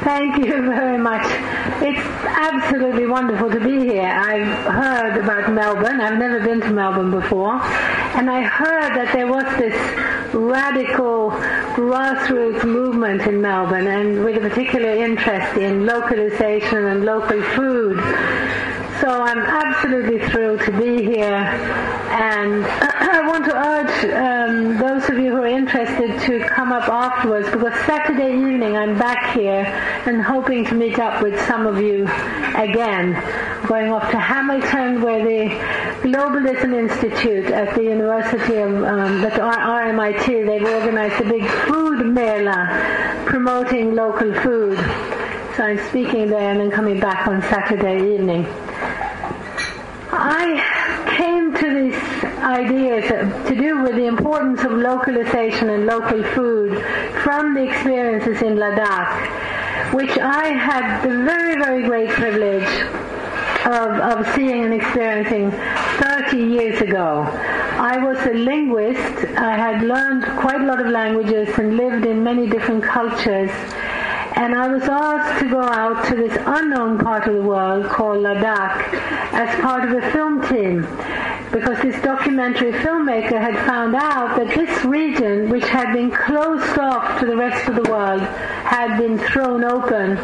Thank you very much. It's absolutely wonderful to be here. I've heard about Melbourne. I've never been to Melbourne before. And I heard that there was this radical grassroots movement in Melbourne, and with a particular interest in localization and local food. So I'm absolutely thrilled to be here, and I want to urge those of you who are interested to come up afterwards, because Saturday evening I'm back here and hoping to meet up with some of you again. Going off to Hamilton, where the Globalism Institute at the University of RMIT, they've organized a big food mela promoting local food. So I'm speaking there and then coming back on Saturday evening. I came to these ideas to do with the importance of localization and local food from the experiences in Ladakh, which I had the very, very great privilege of seeing and experiencing 30 years ago. I was a linguist. I had learned quite a lot of languages and lived in many different cultures. And I was asked to go out to this unknown part of the world called Ladakh as part of a film team, because this documentary filmmaker had found out that this region, which had been closed off to the rest of the world, had been thrown open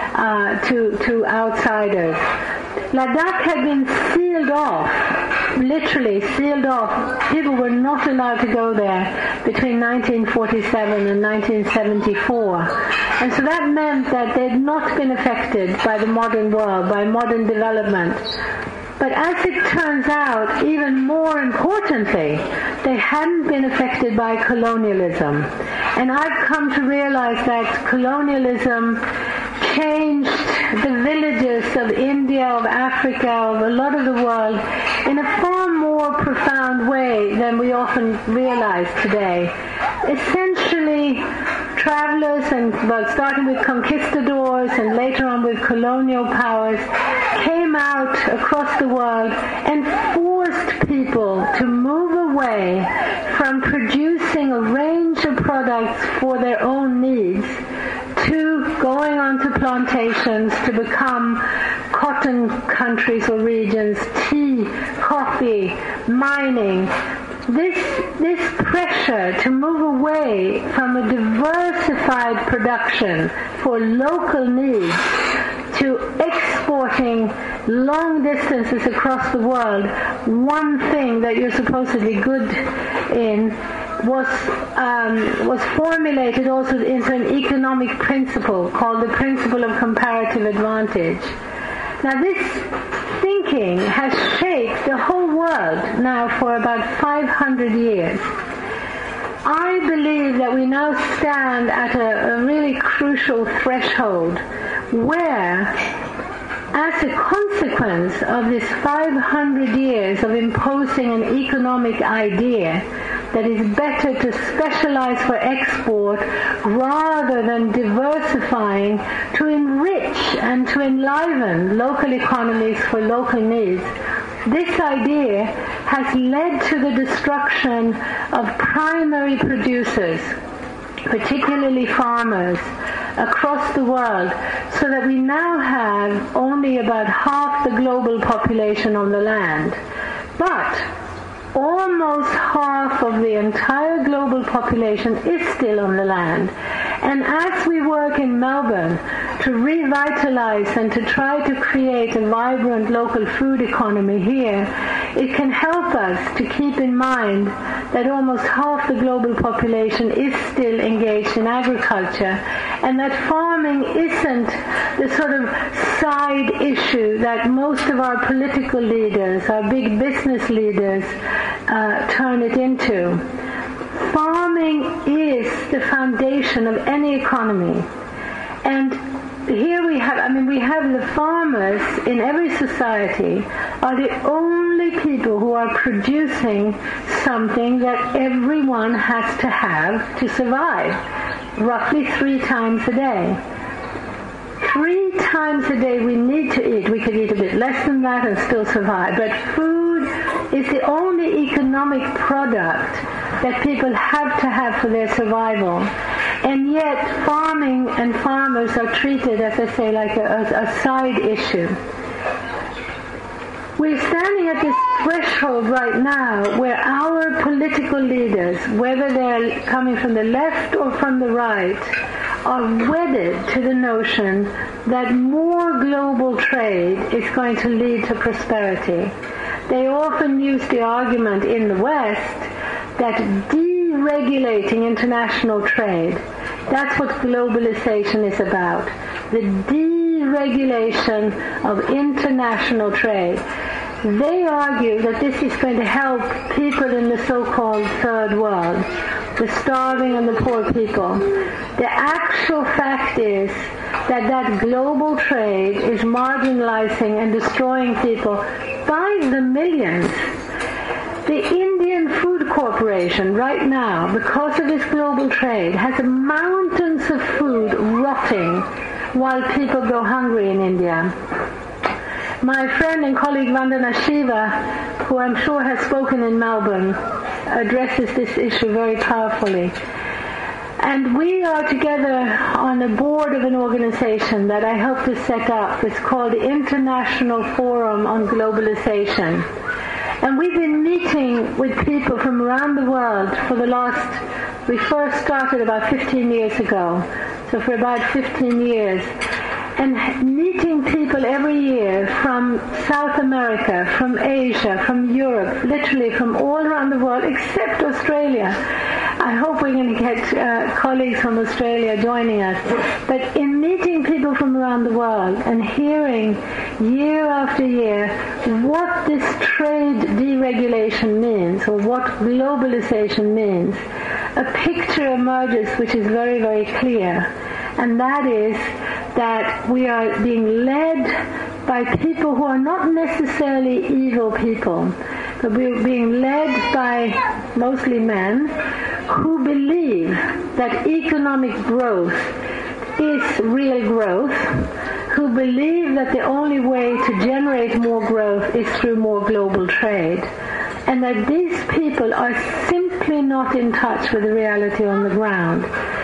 to outsiders. Ladakh had been sealed off, literally sealed off. People were not allowed to go there between 1947 and 1974. And so that meant that they had not been affected by the modern world, by modern development. But as it turns out, even more importantly, they hadn't been affected by colonialism. And I've come to realize that colonialism changed the villages of India, of Africa, of a lot of the world in a far more profound way than we often realize today. Essentially, travelers, and starting with conquistadors and later on with colonial powers, came out across the world and forced people to move away from producing a range of products for their own needs to going onto plantations to become cotton countries or regions, tea, coffee, mining. This pressure to move away from a diversified production for local needs to exporting long distances across the world, one thing that you're supposedly good in, was formulated also into an economic principle called the principle of comparative advantage. Now this thinking has shaped the whole world now for about 500 years. I believe that we now stand at a really crucial threshold where, as a consequence of this 500 years of imposing an economic idea that is better to specialize for export rather than diversifying to enrich and to enliven local economies for local needs, this idea has led to the destruction of primary producers, particularly farmers, across the world, so that we now have only about half the global population on the land. But almost half of the entire global population is still on the land. And as we work in Melbourne to revitalize and to try to create a vibrant local food economy here, it can help us to keep in mind that almost half the global population is still engaged in agriculture, and that farming isn't the sort of side issue that most of our political leaders, our big business leaders, turn it into. Farming is the foundation of any economy. And here we have the farmers in every society are the only people who are producing something that everyone has to have to survive, roughly 3 times a day. 3 times a day we need to eat. We could eat a bit less than that and still survive. But food is the only economic product that people have to have for their survival. And yet farming and farmers are treated, as I say, like a side issue. We're standing at this threshold right now where our political leaders, whether they're coming from the left or from the right, are wedded to the notion that more global trade is going to lead to prosperity. They often use the argument in the West that deregulating international trade, that's what globalization is about. The deregulation of international trade. They argue that this is going to help people in the so-called third world, the starving and the poor people. The actual fact is that global trade is marginalizing and destroying people by the millions. The Indian Food Corporation right now, because of this global trade, has mountains of food rotting while people go hungry in India. My friend and colleague Vandana Shiva, who I'm sure has spoken in Melbourne, addresses this issue very powerfully. And we are together on the board of an organization that I hope to set up. It's called the International Forum on Globalization. And we've been meeting with people from around the world for we first started about 15 years ago, so for about 15 years. And meeting people every year from South America, from Asia, from Europe, literally from all around the world except Australia. I hope we're going to get colleagues from Australia joining us. But in meeting people from around the world and hearing year after year what this trade deregulation means or what globalization means, a picture emerges which is very, very clear. And that is that we are being led by people who are not necessarily evil people, but we're being led by mostly men who believe that economic growth is real growth, who believe that the only way to generate more growth is through more global trade, and that these people are simply not in touch with the reality on the ground.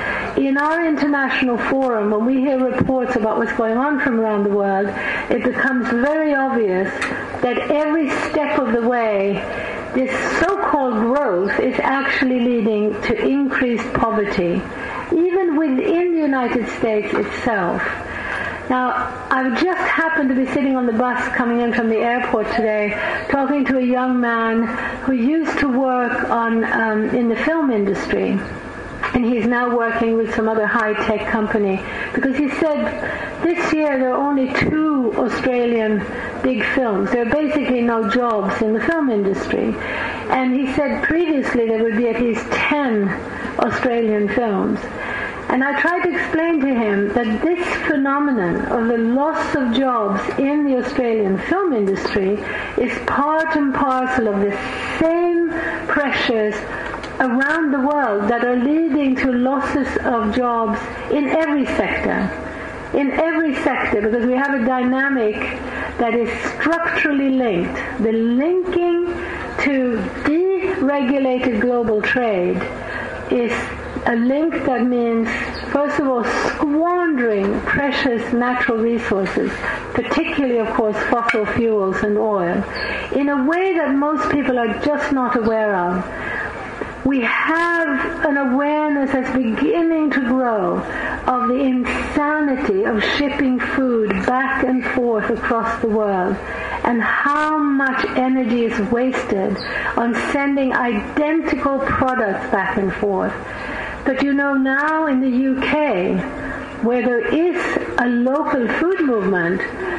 In our international forum, when we hear reports about what's going on from around the world, it becomes very obvious that every step of the way, this so-called growth is actually leading to increased poverty, even within the United States itself. Now, I've just happened to be sitting on the bus coming in from the airport today, talking to a young man who used to work in the film industry. And he's now working with some other high-tech company. Because he said this year there are only 2 Australian big films. There are basically no jobs in the film industry. And he said previously there would be at least 10 Australian films. And I tried to explain to him that this phenomenon of the loss of jobs in the Australian film industry is part and parcel of the same pressures around the world that are leading to losses of jobs in every sector. In every sector, because we have a dynamic that is structurally linked. The linking to deregulated global trade is a link that means, first of all, squandering precious natural resources, particularly, of course, fossil fuels and oil, in a way that most people are just not aware of. We have an awareness that's beginning to grow of the insanity of shipping food back and forth across the world, and how much energy is wasted on sending identical products back and forth. But you know, now in the UK, where there is a local food movement,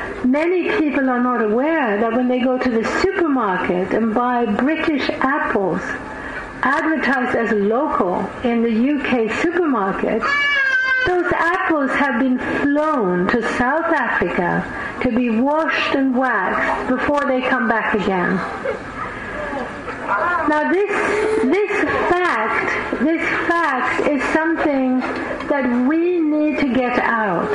many people are not aware that when they go to the supermarket and buy British apples, advertised as local in the UK supermarket, those apples have been flown to South Africa to be washed and waxed before they come back again. Now this fact is something that we need to get out.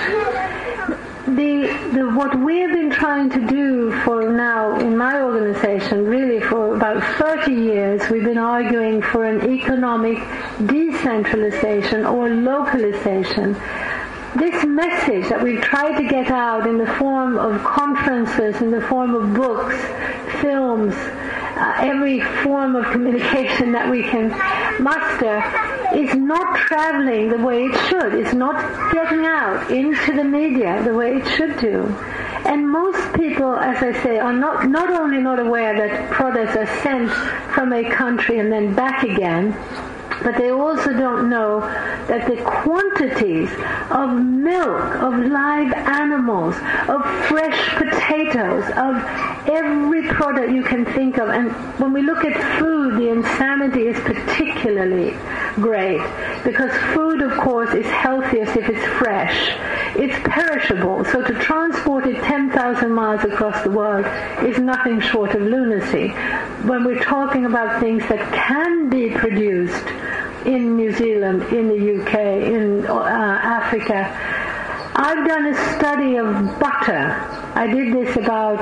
What we've been trying to do for now in my organization, really for about 30 years, we've been arguing for an economic decentralization or localization. This message that we've tried to get out in the form of conferences, in the form of books, films, every form of communication that we can muster, is not traveling the way it should. It's not getting out into the media the way it should do. And most people, as I say, are not only not aware that products are sent from a country and then back again, but they also don't know that the quantities of milk, of live animals, of fresh potatoes, of every product you can think of. And when we look at food, the insanity is particularly great, because food, of course, is healthiest if it's fresh. It's perishable, so to transport it 10,000 miles across the world is nothing short of lunacy. When we're talking about things that can be produced in New Zealand, in the UK, in Africa. I've done a study of butter. I did this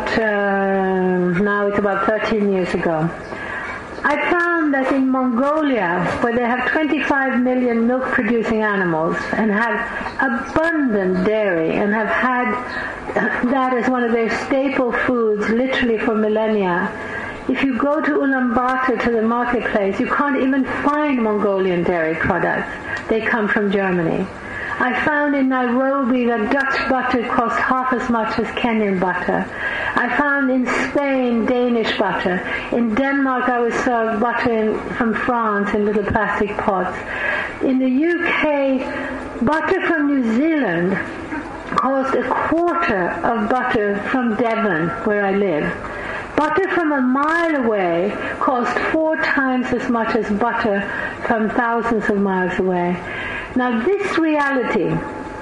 now it's about 13 years ago. I found that in Mongolia, where they have 25 million milk-producing animals and have abundant dairy and have had that as one of their staple foods literally for millennia, if you go to Ulaanbaatar, to the marketplace, you can't even find Mongolian dairy products. They come from Germany. I found in Nairobi that Dutch butter costs half as much as Kenyan butter. I found in Spain Danish butter. In Denmark I was served butter from France in little plastic pots. In the UK, butter from New Zealand cost a quarter of butter from Devon, where I live. Butter from a mile away cost 4 times as much as butter from thousands of miles away. Now this reality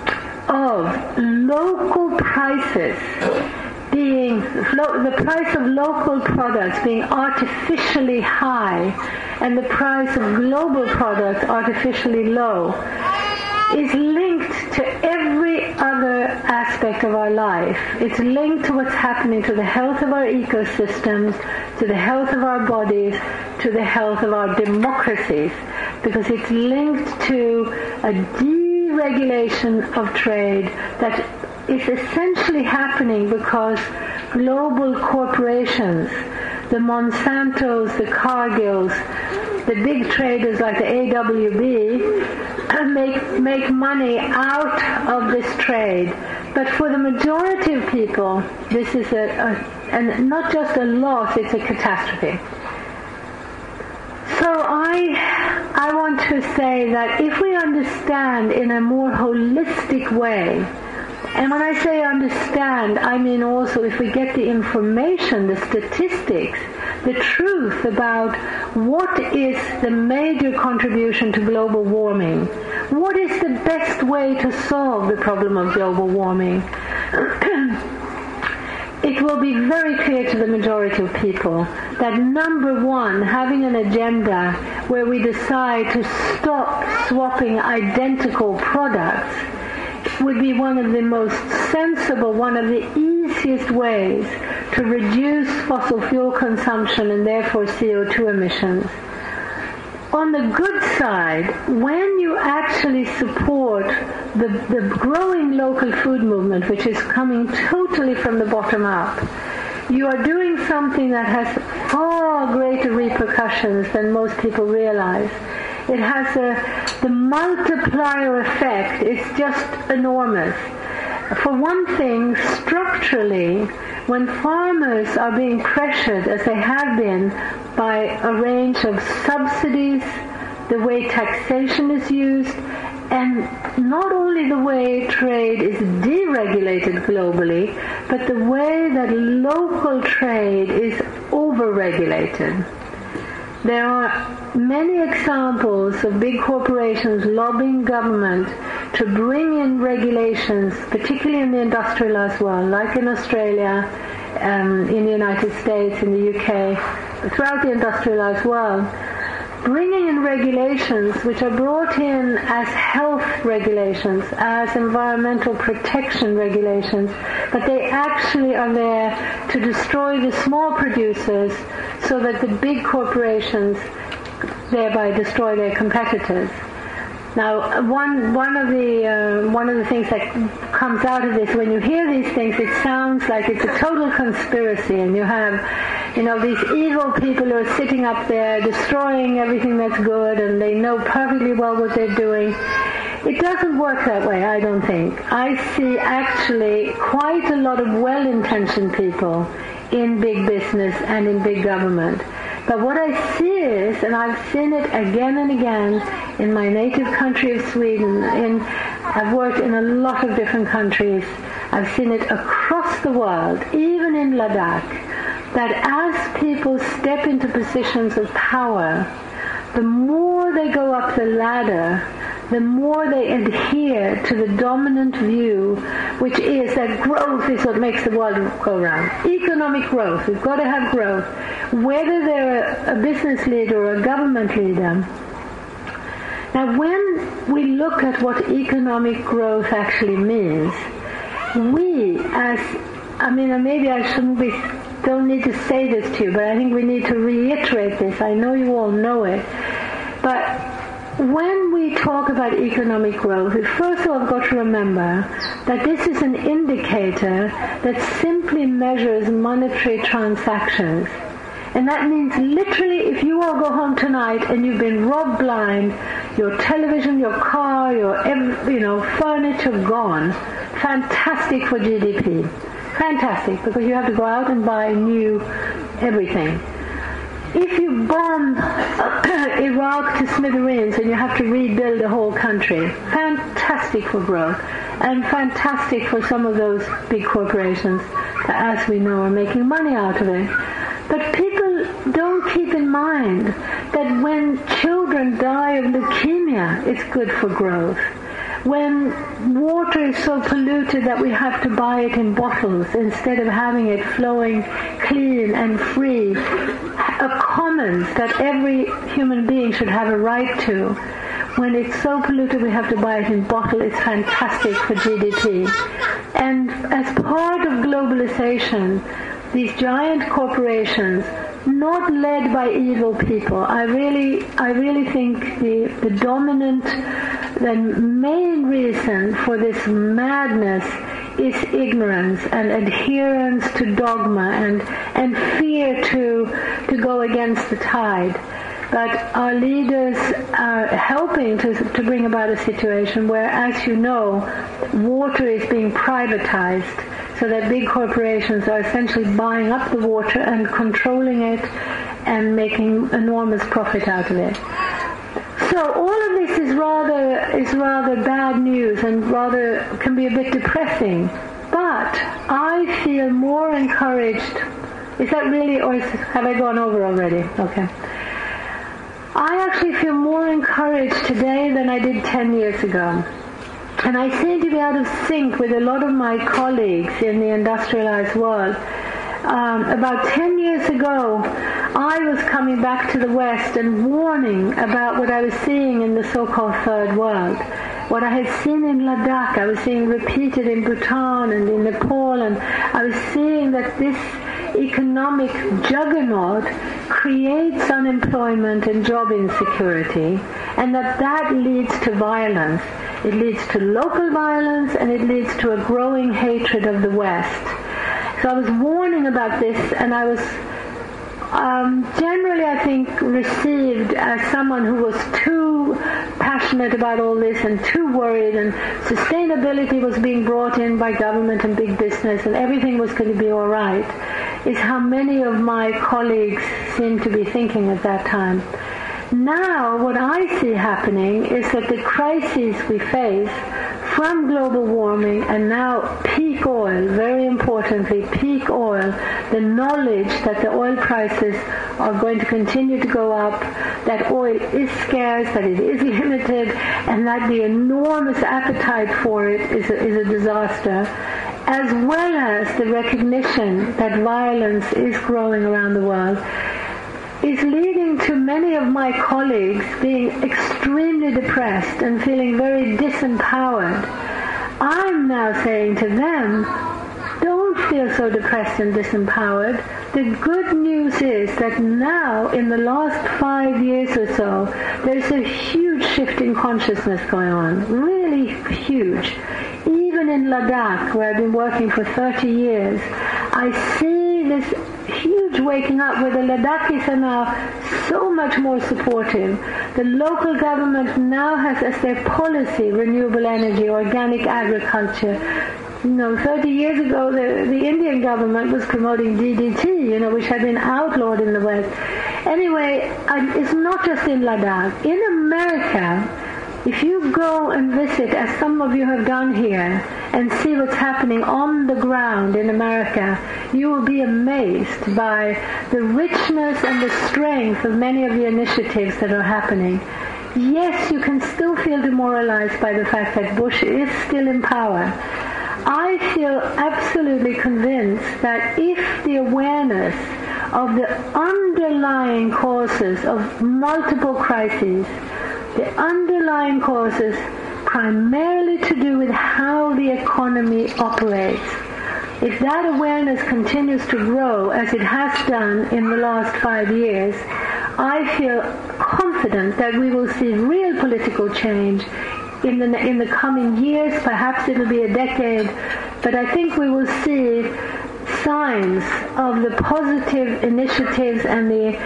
of local prices being, the price of local products being artificially high and the price of global products artificially low is linked to every other aspect of our life. It's linked to what's happening to the health of our ecosystems, to the health of our bodies, to the health of our democracies, because it's linked to a deregulation of trade that is essentially happening because global corporations, the Monsantos, the Cargills, the big traders like the AWB, make money out of this trade. But for the majority of people, this is and not just a loss, it's a catastrophe. So I want to say that if we understand in a more holistic way, and when I say understand, I mean also if we get the information, the statistics, the truth about what is the major contribution to global warming, what is the best way to solve the problem of global warming, it will be very clear to the majority of people that number one, having an agenda where we decide to stop swapping identical products would be one of the most sensible, one of the easiest ways to reduce fossil fuel consumption and therefore CO2 emissions. On the good side, when you actually support the growing local food movement, which is coming totally from the bottom up, you are doing something that has far greater repercussions than most people realize. It has the multiplier effect is just enormous. For one thing, structurally, when farmers are being pressured, as they have been, by a range of subsidies, the way taxation is used, and not only the way trade is deregulated globally, but the way that local trade is overregulated. There are many examples of big corporations lobbying government to bring in regulations, particularly in the industrialized world, like in Australia, in the United States, in the UK, throughout the industrialized world, bringing in regulations which are brought in as health regulations, as environmental protection regulations, but they actually are there to destroy the small producers so that the big corporations thereby destroy their competitors. Now, one of the things that comes out of this, when you hear these things, it sounds like it's a total conspiracy, and you have, these evil people who are sitting up there destroying everything that's good, and they know perfectly well what they're doing. It doesn't work that way, I don't think. I see actually quite a lot of well-intentioned people in big business and in big government. But what I see is, and I've seen it again and again in my native country of Sweden, I've worked in a lot of different countries, I've seen it across the world, even in Ladakh, that as people step into positions of power, the more they go up the ladder, the more they adhere to the dominant view, which is that growth is what makes the world go round. Economic growth. We've got to have growth. Whether they're a business leader or a government leader. Now, when we look at what economic growth actually means, maybe I don't need to say this to you, but I think we need to reiterate this. I know you all know it. But when we talk about economic growth, we first of all have got to remember that this is an indicator that simply measures monetary transactions. And that means literally if you all go home tonight and you've been robbed blind, your television, your car, your furniture gone, fantastic for GDP. Fantastic, because you have to go out and buy new everything. If you bomb Iraq to smithereens and you have to rebuild the whole country, fantastic for growth and fantastic for some of those big corporations that, as we know, are making money out of it. But people don't keep in mind that when children die of leukemia, it's good for growth. When water is so polluted that we have to buy it in bottles instead of having it flowing clean and free, a commons that every human being should have a right to. When it's so polluted we have to buy it in bottle, it's fantastic for GDP. And as part of globalization, these giant corporations, not led by evil people. I really think the dominant, the main reason for this madness is ignorance and adherence to dogma and fear to go against the tide. But our leaders are helping to bring about a situation where, as you know, water is being privatized, so that big corporations are essentially buying up the water and controlling it and making enormous profit out of it. So all of this is rather bad news and rather can be a bit depressing. But I feel more encouraged. Is that really, or have I gone over already? Okay. I actually feel more encouraged today than I did 10 years ago. And I seem to be out of sync with a lot of my colleagues in the industrialized world. About 10 years ago, I was coming back to the West and warning about what I was seeing in the so-called Third World. What I had seen in Ladakh, I was seeing repeated in Bhutan and in Nepal, and I was seeing that this economic juggernaut creates unemployment and job insecurity, and that leads to violence. It leads to local violence, and it leads to a growing hatred of the West. So I was warning about this, and I was generally, I think, received as someone who was too passionate about all this and too worried, and sustainability was being brought in by government and big business, and everything was going to be all right, is how many of my colleagues seemed to be thinking at that time. Now, what I see happening is that the crises we face, from global warming and now peak oil, very importantly, peak oil, the knowledge that the oil prices are going to continue to go up, that oil is scarce, that it is limited, and that the enormous appetite for it is a disaster, as well as the recognition that violence is growing around the world, is leading to many of my colleagues being extremely depressed and feeling very disempowered. I'm now saying to them, don't feel so depressed and disempowered. The good news is that now, in the last 5 years or so, there's a huge huge shift in consciousness going on, really huge. Even in Ladakh, where I've been working for 30 years, I see this huge waking up where the Ladakhis are now so much more supportive. The local government now has as their policy renewable energy, organic agriculture. 30 years ago, the Indian government was promoting DDT, which had been outlawed in the West. Anyway, it's not just in Ladakh. In America, if you go and visit, as some of you have done here, and see what's happening on the ground in America, you will be amazed by the richness and the strength of many of the initiatives that are happening. Yes, you can still feel demoralized by the fact that Bush is still in power. I feel absolutely convinced that if the awareness of the underlying causes of multiple crises, the underlying causes primarily to do with how the economy operates, if that awareness continues to grow as it has done in the last 5 years, I feel confident that we will see real political change in the coming years. Perhaps it'll be a decade, but I think we will see signs of the positive initiatives and the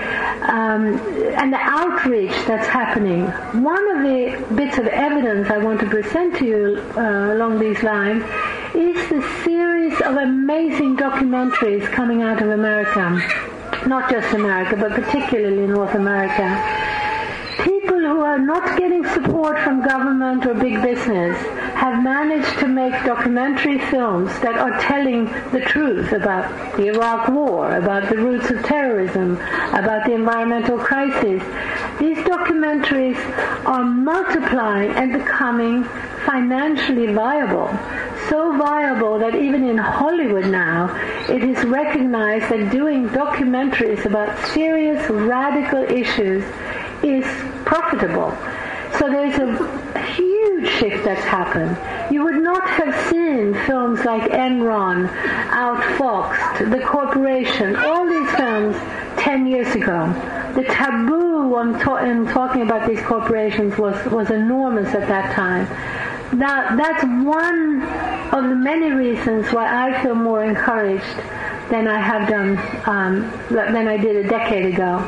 outreach that's happening. One of the bits of evidence I want to present to you along these lines is the series of amazing documentaries coming out of America. Not just America, but particularly North America. People who are not getting support from government or big business have managed to make documentary films that are telling the truth about the Iraq War, about the roots of terrorism, about the environmental crisis. These documentaries are multiplying and becoming financially viable. So viable that even in Hollywood now, it is recognized that doing documentaries about serious, radical issues is profitable. So there's a huge shift that's happened. You would not have seen films like Enron, Outfoxed, The Corporation, all these films 10 years ago. The taboo in talking about these corporations was enormous at that time. Now, that's one of the many reasons why I feel more encouraged than I have done, than I did a decade ago.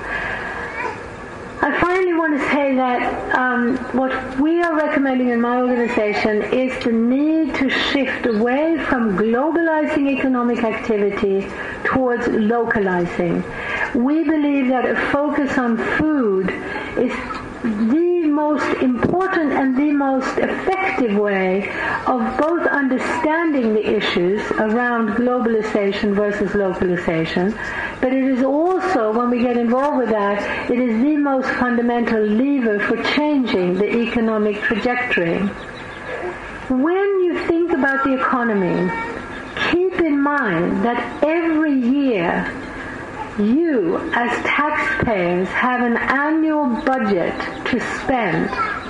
I finally want to say that what we are recommending in my organization is the need to shift away from globalizing economic activity towards localizing. We believe that a focus on food is the most important and the most effective way of both understanding the issues around globalization versus localization, but it is also, when we get involved with that, it is the most fundamental lever for changing the economic trajectory. When you think about the economy, keep in mind that every year you, as taxpayers, have an annual budget to spend.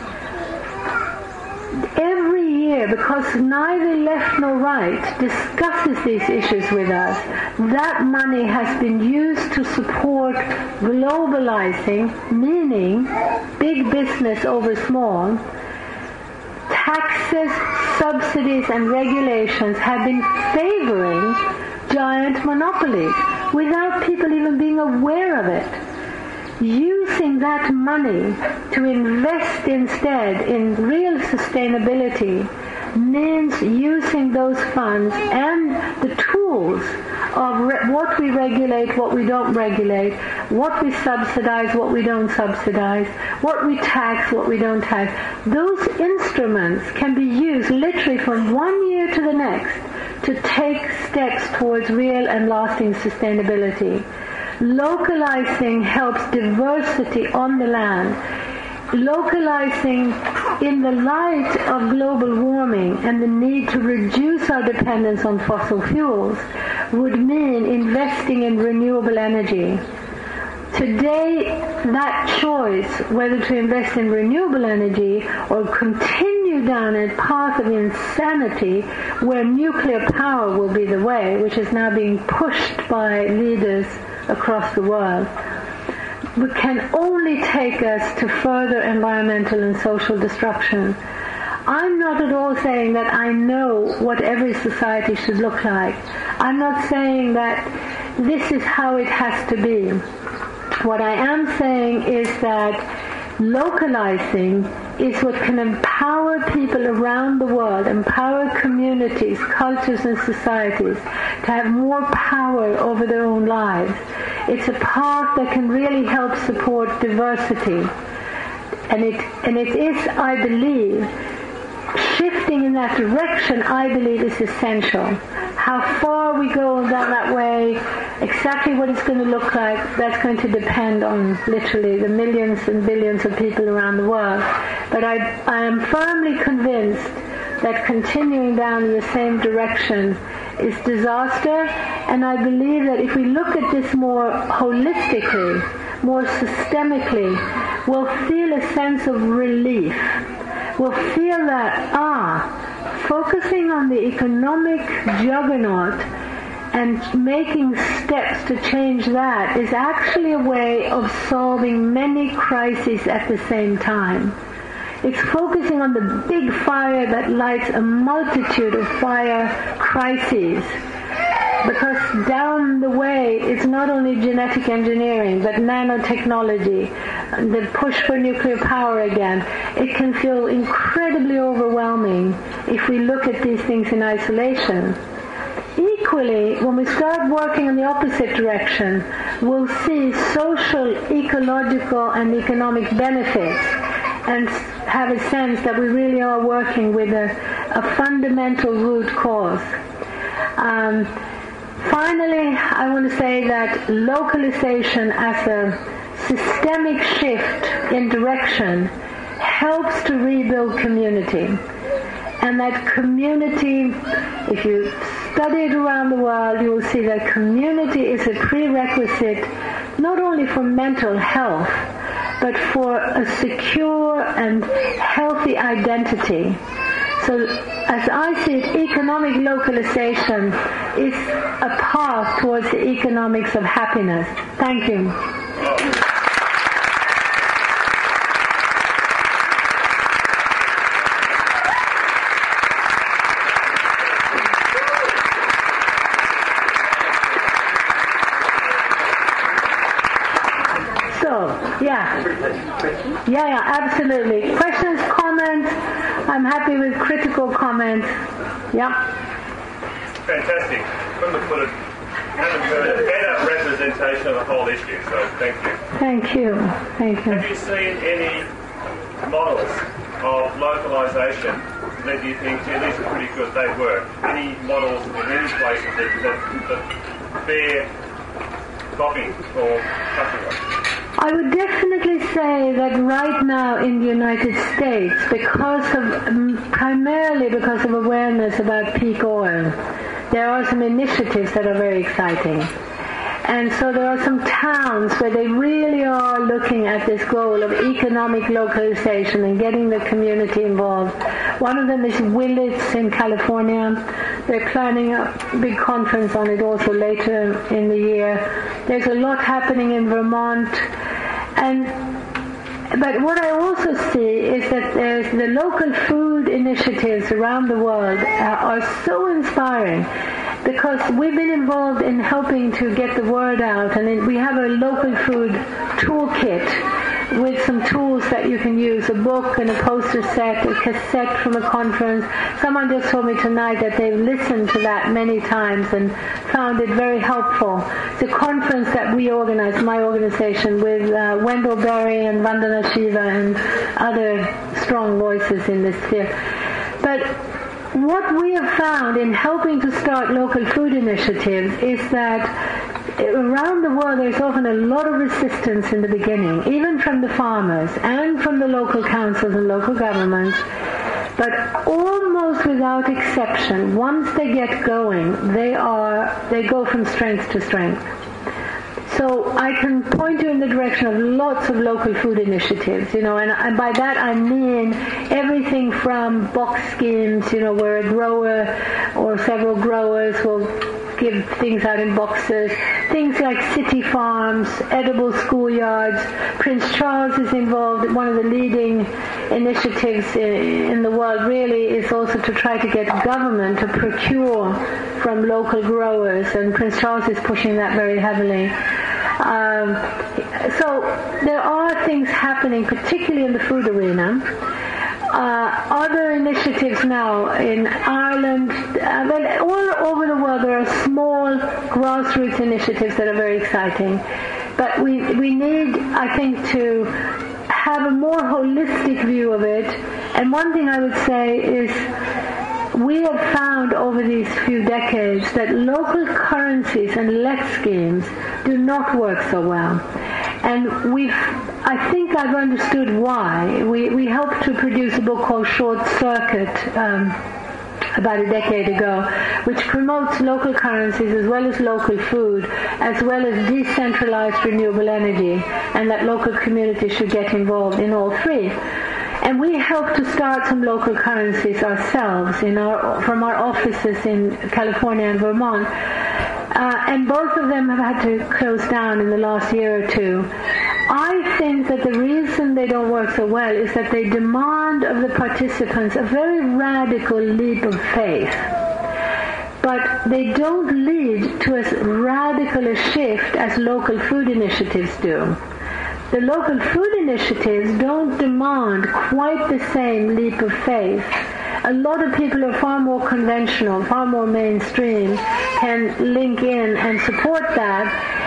Every year, because neither left nor right discusses these issues with us, that money has been used to support globalizing, meaning big business over small. Taxes, subsidies, and regulations have been favoring giant monopolies without people even being aware of it. Using that money to invest instead in real sustainability means using those funds and the tools of what we regulate, what we don't regulate, what we subsidize, what we don't subsidize, what we tax, what we don't tax. Those instruments can be used literally from one year to the next to take steps towards real and lasting sustainability. Localizing helps diversity on the land. Localizing in the light of global warming and the need to reduce our dependence on fossil fuels would mean investing in renewable energy. Today, that choice, whether to invest in renewable energy or continue down a path of insanity where nuclear power will be the way, which is now being pushed by leaders across the world, can only take us to further environmental and social destruction. I'm not at all saying that I know what every society should look like. I'm not saying that this is how it has to be. What I am saying is that localizing is what can empower people around the world, empower communities, cultures and societies to have more power over their own lives. It's a path that can really help support diversity. And it is, I believe, shifting in that direction, I believe, is essential. How far we go down that way, exactly what it's going to look like, that's going to depend on literally the millions and billions of people around the world. But I am firmly convinced that continuing down in the same direction is disaster, and I believe that if we look at this more holistically, more systemically, we'll feel a sense of relief. We'll feel that, focusing on the economic juggernaut and making steps to change that is actually a way of solving many crises at the same time. It's focusing on the big fire that lights a multitude of fire crises. Because down the way, it's not only genetic engineering, but nanotechnology, the push for nuclear power again. It can feel incredibly overwhelming if we look at these things in isolation. Equally, when we start working in the opposite direction, we'll see social, ecological, and economic benefits and have a sense that we really are working with a fundamental root cause. Finally, I want to say that localization as a systemic shift in direction helps to rebuild community. And that community, if you study it around the world, you will see that community is a prerequisite not only for mental health, but for a secure and healthy identity. So as I see it, economic localization is a path towards the economics of happiness. Thank you. Yeah, absolutely. Questions, comments? I'm happy with critical comments. Yeah. Fantastic. Couldn't have put it a better representation of the whole issue, so thank you. Thank you. Have you seen any models of localisation that you think, gee, these are pretty good, they work? Any models in any places that bear copying or cutting on? I would definitely say that right now in the United States, primarily because of awareness about peak oil, there are some initiatives that are very exciting. And so there are some towns where they really are looking at this goal of economic localization and getting the community involved. One of them is Willits in California. They're planning a big conference on it also later in the year. There's a lot happening in Vermont. But what I also see is that there's the local food initiatives around the world are so inspiring, because we've been involved in helping to get the word out, and we have a local food toolkit with some tools that you can use, a book and a poster set, a cassette from a conference. Someone just told me tonight that they've listened to that many times and found it very helpful. It's a conference that we organized, my organization, with Wendell Berry and Vandana Shiva and other strong voices in this field. But what we have found in helping to start local food initiatives is that around the world there's often a lot of resistance in the beginning, even from the farmers and from the local councils and local governments. But almost without exception, once they get going, they go from strength to strength. So I can point you in the direction of lots of local food initiatives, and by that I mean everything from box schemes, where a grower or several growers will give things out in boxes. Things like city farms, edible schoolyards. Prince Charles is involved. One of the leading initiatives in the world really is also to try to get government to procure from local growers, and Prince Charles is pushing that very heavily. So there are things happening, particularly in the food arena. Other initiatives now in Ireland, all over the world, there are small grassroots initiatives that are very exciting. But we need, I think, to have a more holistic view of it. And one thing I would say is we have found over these few decades that local currencies and LEC schemes do not work so well. And I think I've understood why. We helped to produce a book called Short Circuit about a decade ago, which promotes local currencies as well as local food, as well as decentralized renewable energy, and that local communities should get involved in all three. And we helped to start some local currencies ourselves from our offices in California and Vermont. And both of them have had to close down in the last year or two. I think that the reason they don't work so well is that they demand of the participants a very radical leap of faith. But they don't lead to as radical a shift as local food initiatives do. The local food initiatives don't demand quite the same leap of faith. A lot of people are far more conventional, far more mainstream, can link in and support that.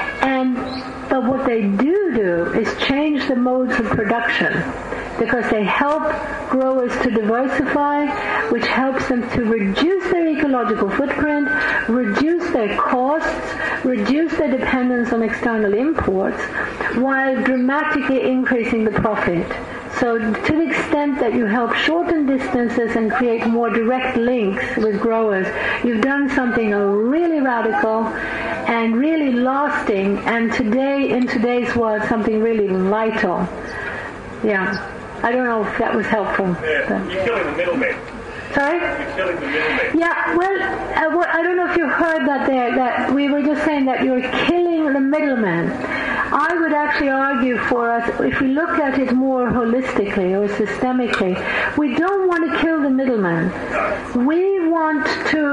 But what they do is change the modes of production, because they help growers to diversify, which helps them to reduce their ecological footprint, reduce their costs, reduce their dependence on external imports, while dramatically increasing the profit. So to the extent that you help shorten distances and create more direct links with growers, you've done something really radical and really lasting, and in today's world, something really vital. Yeah. I don't know if that was helpful. Yeah. You're killing the middlemen. Sorry? You're killing the middlemen. Yeah, well, I don't know if you heard that there, that we were just saying that you're killing the middlemen. I would actually argue for us, if we look at it more holistically or systemically, we don't want to kill the middleman. We want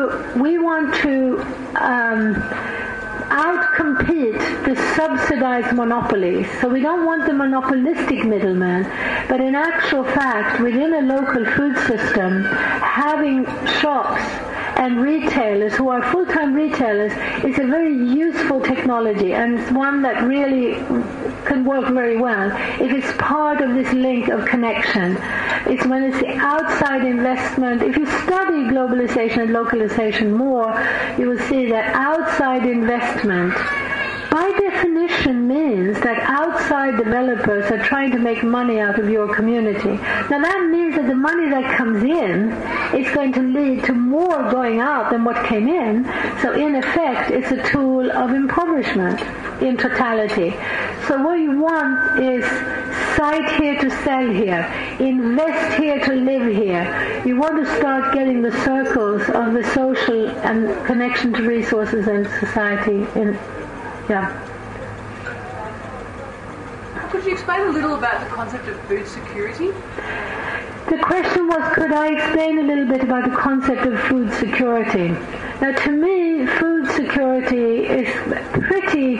to outcompete the subsidized monopolies. So we don't want the monopolistic middleman, but in actual fact, within a local food system, having shops and retailers who are full-time retailers is a very useful technology, and it's one that really can work very well if it's part of this link of connection. It's when it's the outside investment. If you study globalization and localization more, you will see that outside investment by definition means that outside developers are trying to make money out of your community. Now that means that the money that comes in is going to lead to more going out than what came in. So in effect, it's a tool of impoverishment in totality. So what you want is site here to sell here, invest here to live here. You want to start getting the circles of the social and connection to resources and society in. Yeah. Could you explain a little about the concept of food security? The question was, could I explain a little bit about the concept of food security? Now, to me, food security is pretty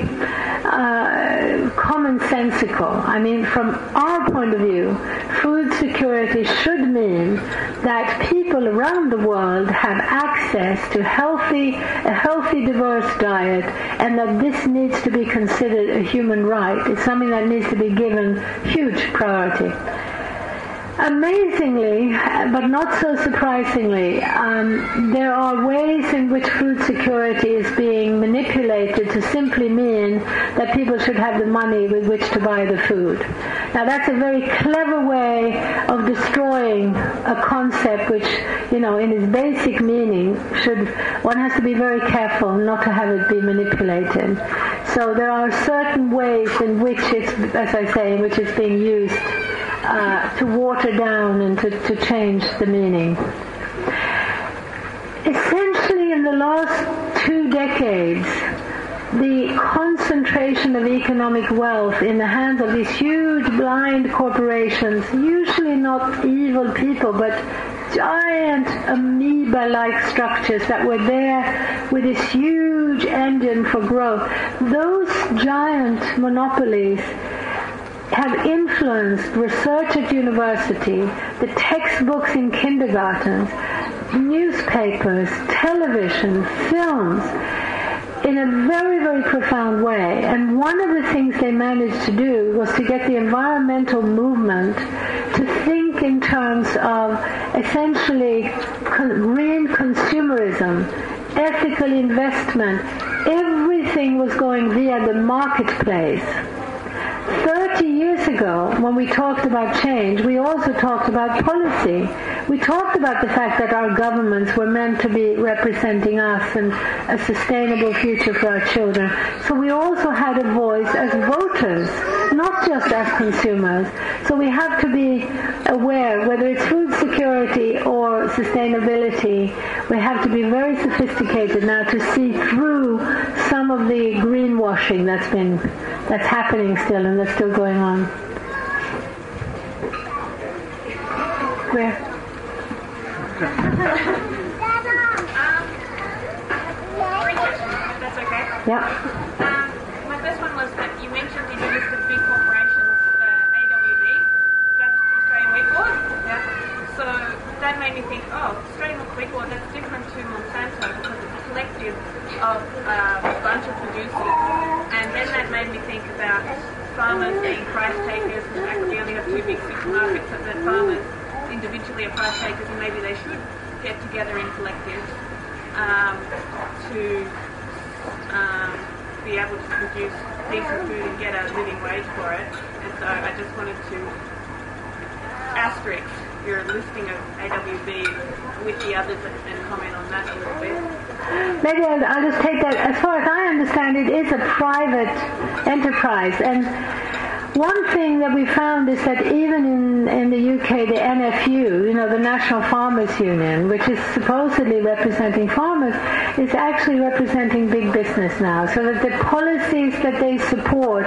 commonsensical. I mean, from our point of view, food security should mean that people around the world have access to a healthy, diverse diet, and that this needs to be considered a human right. It's something that needs to be given huge priority. Amazingly, but not so surprisingly, there are ways in which food security is being manipulated to simply mean that people should have the money with which to buy the food. Now that's a very clever way of destroying a concept which, in its basic meaning, one has to be very careful not to have it be manipulated. So there are certain ways in which it's being used to water down and to change the meaning. Essentially, in the last 2 decades, the concentration of economic wealth in the hands of these huge blind corporations, usually not evil people, but giant amoeba-like structures that were there with this huge engine for growth. Those giant monopolies have influenced research at university, the textbooks in kindergartens, newspapers, television, films, in a very, very profound way. And one of the things they managed to do was to get the environmental movement to think in terms of essentially green consumerism, ethical investment. Everything was going via the marketplace. 30 years ago, when we talked about change, we also talked about policy. We talked about the fact that our governments were meant to be representing us and a sustainable future for our children. So we also had a voice as voters, not just as consumers. So we have to be aware, whether it's food security or sustainability, we have to be very sophisticated now to see through some of the greenwashing that's happening still and that's still going on. Where? If that's okay? Yeah. My first one was that you mentioned in your list of big corporations, AWB, that's Australian Wheat Board. Yeah. So that made me think, Australian Wheat Board, that's different to Monsanto because it's a collective of a bunch of producers. And then that made me think about farmers being price takers, and the fact that we only have 2 big supermarkets, and that farmers individually are price takers, and maybe they should get together in collectives to be able to produce decent food and get a living wage for it. And so I just wanted to asterisk your listing of AWB with the others and comment on that a little bit. Maybe I'll just take that. As far as I understand, it is a private enterprise. And one thing that we found is that even in the UK, the NFU, the National Farmers Union, which is supposedly representing farmers, is actually representing big business now. So that the policies that they support,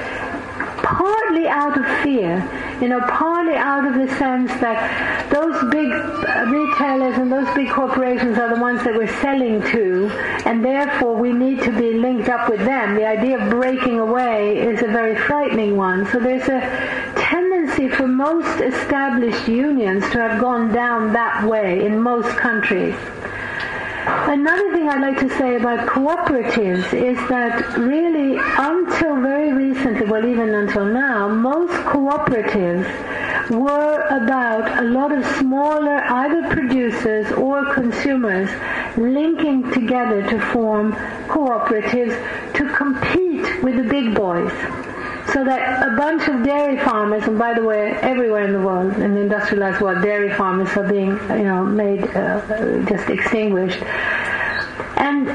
partly out of fear, partly out of the sense that those big retailers and those big corporations are the ones that we're selling to, and therefore we need to be linked up with them. The idea of breaking away is a very frightening one. So there's a tendency for most established unions to have gone down that way in most countries. Another thing I'd like to say about cooperatives is that really until very recently, well even until now, most cooperatives were about a lot of smaller either producers or consumers linking together to form cooperatives to compete with the big boys. So that a bunch of dairy farmers, and by the way, everywhere in the world, in the industrialized world, dairy farmers are being, made just extinguished. And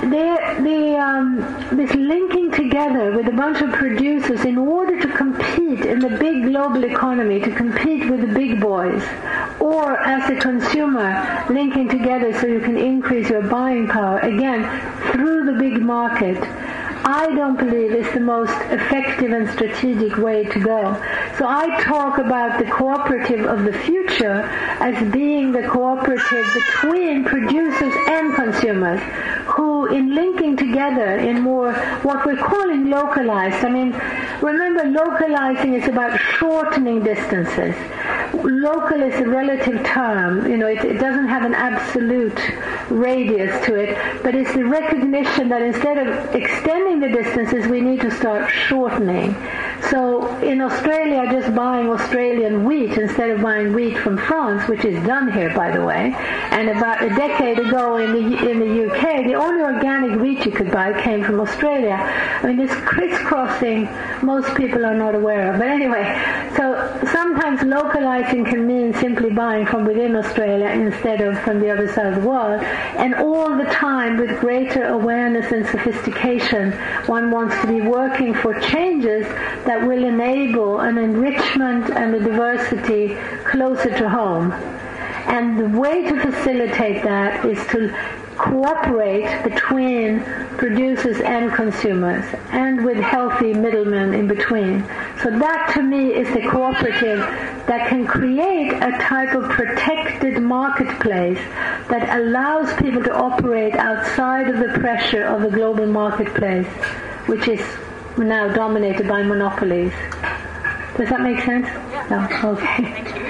this linking together with a bunch of producers in order to compete in the big global economy, to compete with the big boys, or as a consumer, linking together so you can increase your buying power, again, through the big market, I don't believe is the most effective and strategic way to go. So I talk about the cooperative of the future as being the cooperative between producers and consumers, who in linking together in more what we're calling localized. I mean, remember, localizing is about shortening distances. Local is a relative term. It doesn't have an absolute radius to it, but it's the recognition that instead of extending the distances, we need to start shortening. So in Australia, just buying Australian wheat instead of buying wheat from France, which is done here, by the way. And about a decade ago in the UK, the only organic wheat you could buy came from Australia. I mean, this crisscrossing, most people are not aware of. But anyway, so sometimes localizing can mean simply buying from within Australia instead of from the other side of the world. And all the time, with greater awareness and sophistication, one wants to be working for changes that will enable an enrichment and a diversity closer to home. And the way to facilitate that is to cooperate between producers and consumers, and with healthy middlemen in between. So that to me is the cooperative that can create a type of protected marketplace that allows people to operate outside of the pressure of the global marketplace, which is now dominated by monopolies. Does that make sense? Yeah. No? Okay. Thank you.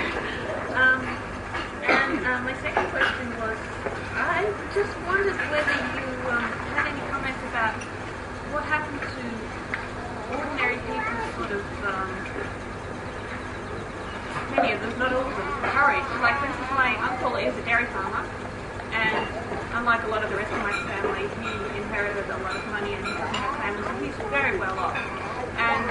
And my second question was, I just wondered whether you had any comments about what happened to ordinary people's sort of, many of them, not all of them, courage. Like, for instance, my uncle is a dairy farmer, and unlike a lot of the rest of my family, he inherited a lot of money and his family, so he's very well off. And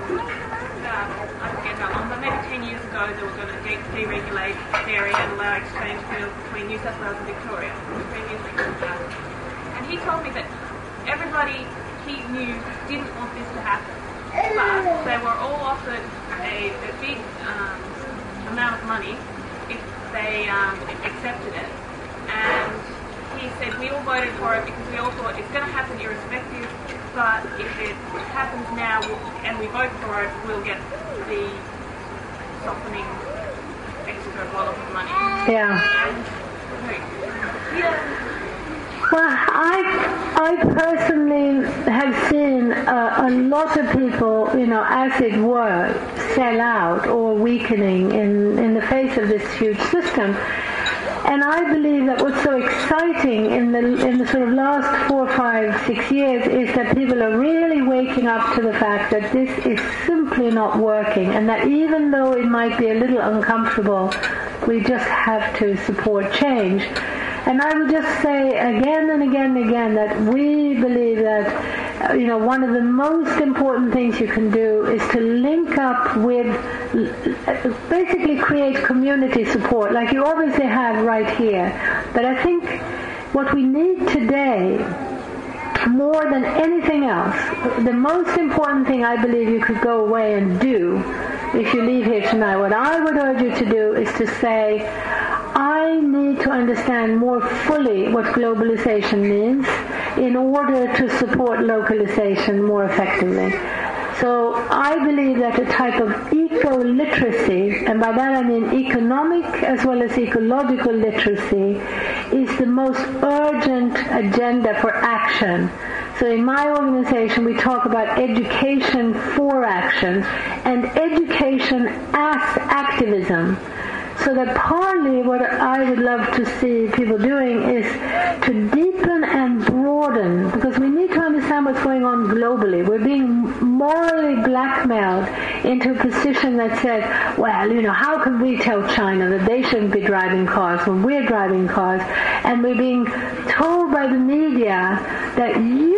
I forget how long, but maybe 10 years ago they were going to deregulate dairy and allow exchange milk between New South Wales and Victoria, previously called that. And he told me that everybody he knew didn't want this to happen, but they were all offered a big amount of money if they accepted it. And he said we all voted for it because we all thought it's going to happen irrespective, but if it happens now and we vote for it, we'll get the softening extra wallop of money. Yeah. Well, I personally have seen a lot of people, as it were, sell out or weakening in the face of this huge system. And I believe that what's so exciting in the sort of last 4, 5, 6 years is that people are really waking up to the fact that this is simply not working, and that even though it might be a little uncomfortable, we just have to support change. And I would just say again and again and again that we believe that one of the most important things you can do is to link up with, basically create community support, like you obviously have right here. But I think what we need today, more than anything else, the most important thing I believe you could go away and do if you leave here tonight, what I would urge you to do is to say, I need to understand more fully what globalization means in order to support localization more effectively. So I believe that a type of eco-literacy, and by that I mean economic as well as ecological literacy, is the most urgent agenda for action. So in my organization we talk about education for action and education as activism. So that partly what I would love to see people doing is to deepen and broaden, because we need to understand what's going on globally. We're being morally blackmailed into a position that says, well, how can we tell China that they shouldn't be driving cars when we're driving cars? And we're being told by the media that you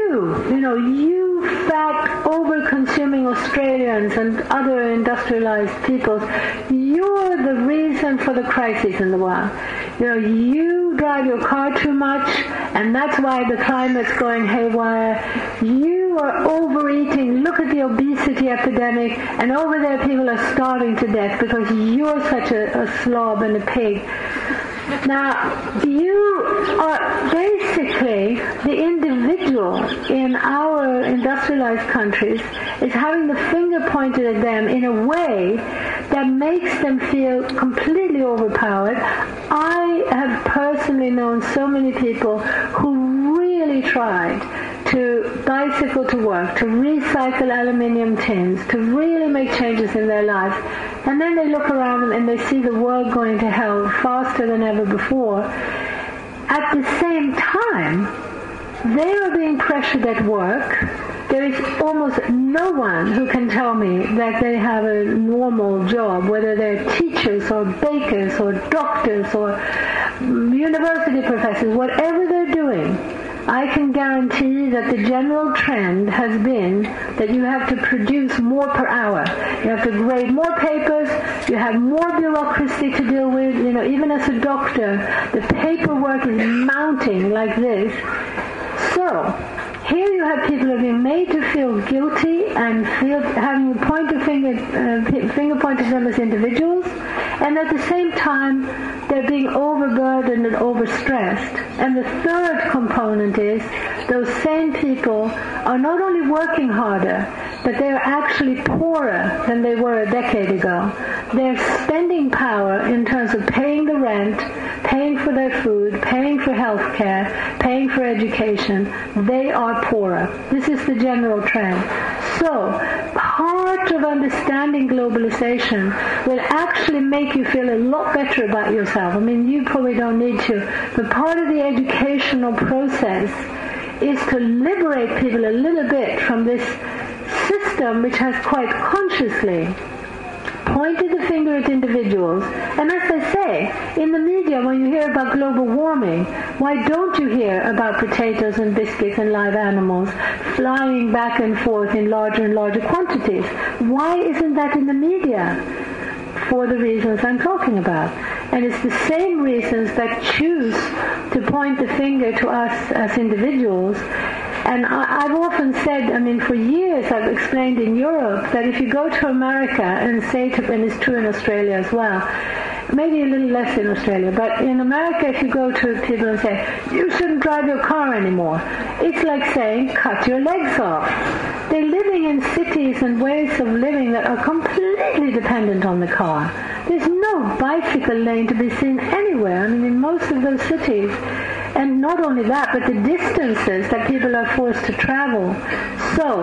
fat, over-consuming Australians and other industrialized peoples, you're the reason for the crisis in the world. You drive your car too much, and that's why the climate's going haywire. You are overeating. Look at the obesity epidemic, and over there people are starving to death because you're such a slob and a pig. Now, you are basically the individual in our industrialized countries is having the finger pointed at them in a way that makes them feel completely overpowered. I have personally known so many people who really tried to bicycle to work, to recycle aluminium tins, to really make changes in their lives. And then they look around and they see the world going to hell faster than ever before. At the same time, they are being pressured at work. There is almost no one who can tell me that they have a normal job, whether they're teachers or bakers or doctors or university professors, whatever they're doing. I can guarantee that the general trend has been that you have to produce more per hour. You have to grade more papers, you have more bureaucracy to deal with. Even as a doctor, the paperwork is mounting like this. So, here you have people who are being made to feel guilty and having finger pointed at them as individuals, And at the same time, they're being overburdened and overstressed. And the third component is those same people are not only working harder, but they're actually poorer than they were a decade ago. Their spending power in terms of paying the rent, paying for their food, paying for health care, paying for education, they are poorer. This is the general trend. So, part of understanding globalization will actually make you feel a lot better about yourself. I mean, you probably don't need to, but part of the educational process is to liberate people a little bit from this system which has quite consciously pointed the finger at individuals. And as I say, in the media, when you hear about global warming, why don't you hear about potatoes and biscuits and live animals flying back and forth in larger and larger quantities? Why isn't that in the media? For the reasons I'm talking about. And it's the same reasons that choose to point the finger to us as individuals. And I've often said, I mean, for years I've explained in Europe that if you go to America and say to, and it's true in Australia as well, maybe a little less in Australia, but in America if you go to people and say, you shouldn't drive your car anymore, it's like saying, cut your legs off. They're living in cities and ways of living that are completely dependent on the car. There's no bicycle lane to be seen anywhere. I mean, in most of those cities. And not only that, but the distances that people are forced to travel. So,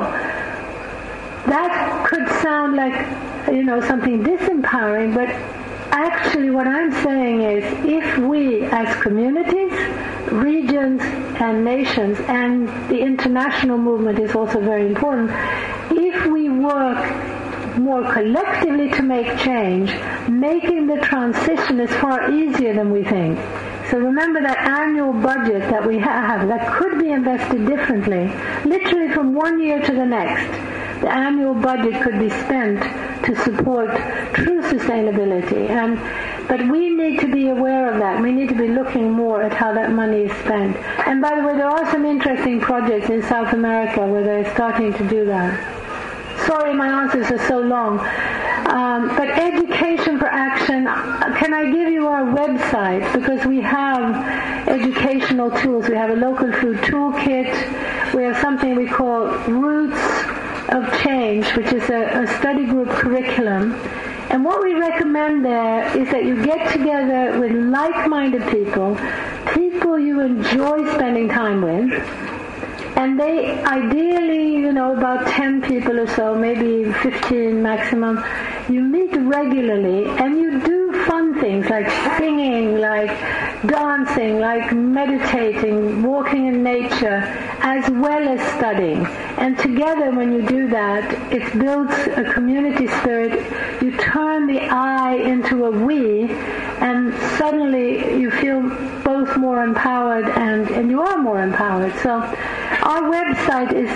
that could sound like, something disempowering, but actually what I'm saying is if we as communities, regions and nations, and the international movement is also very important, if we work more collectively to make change, making the transition is far easier than we think. So remember that annual budget that we have that could be invested differently, literally from one year to the next. The annual budget could be spent to support true sustainability. But we need to be aware of that. We need to be looking more at how that money is spent. And by the way, there are some interesting projects in South America where they're starting to do that. Sorry, my answers are so long. But Education for Action, can I give you our website? Because we have educational tools. We have a local food toolkit. We have something we call Roots of Change, which is a study group curriculum. And what we recommend there is that you get together with like-minded people you enjoy spending time with, and they ideally, about 10 people or so, maybe 15 maximum, you meet regularly and you do fun things like singing, like dancing, like meditating, walking in nature, as well as studying. And together when you do that, it builds a community spirit. You turn the I into a we, and suddenly you feel both more empowered and you are more empowered. So our website is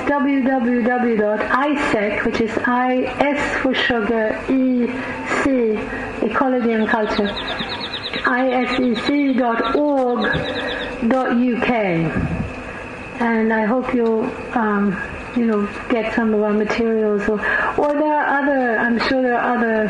www.isec, which is I-S for sugar, E-C, Ecology and Culture, isec.org.uk. And I hope you'll get some of our materials, or there are other, I'm sure there are other,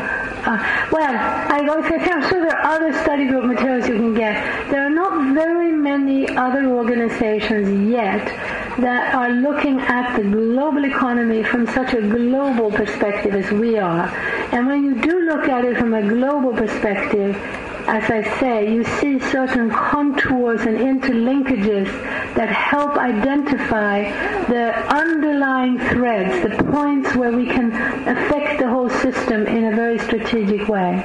I'm sure there are other study group materials you can get. There are not very many other organizations yet that are looking at the global economy from such a global perspective as we are. And when you do look at it from a global perspective, as I say, you see certain contours and interlinkages that help identify the underlying threads, the points where we can affect the whole system in a very strategic way.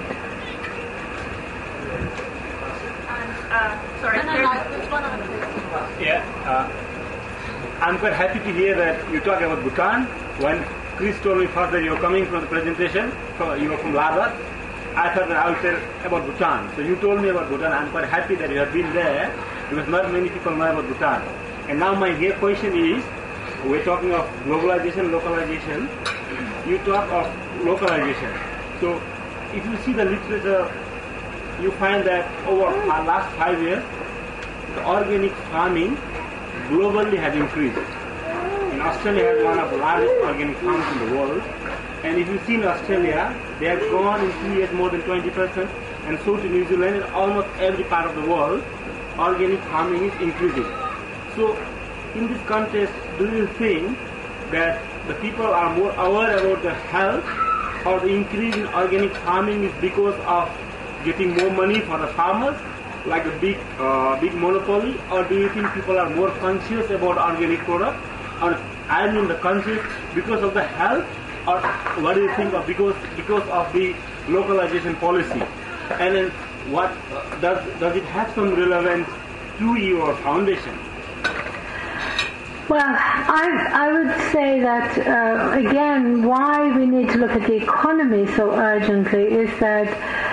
I'm quite happy to hear that you talk about Bhutan. When Chris told me first that you were coming from the presentation, you were from Ladakh, I thought that I would say about Bhutan. So you told me about Bhutan. I'm quite happy that you have been there, because not many people know about Bhutan. And now my here question is, we're talking of globalization, localization. You talk of localization. So if you see the literature, you find that over our last 5 years, the organic farming globally has increased. And Australia has one of the largest organic farms in the world. And if you see in Australia, they have gone in 2 years more than 20%, and so to New Zealand and almost every part of the world, organic farming is increasing. So in this context, do you think that the people are more aware about their health, or the increase in organic farming is because of getting more money for the farmers, like a big monopoly, or do you think people are more conscious about organic products, or I mean the conscious because of the health, or what do you think of because of the localization policy? And then what does it have some relevance to your foundation? Well, I would say that, again, why we need to look at the economy so urgently is that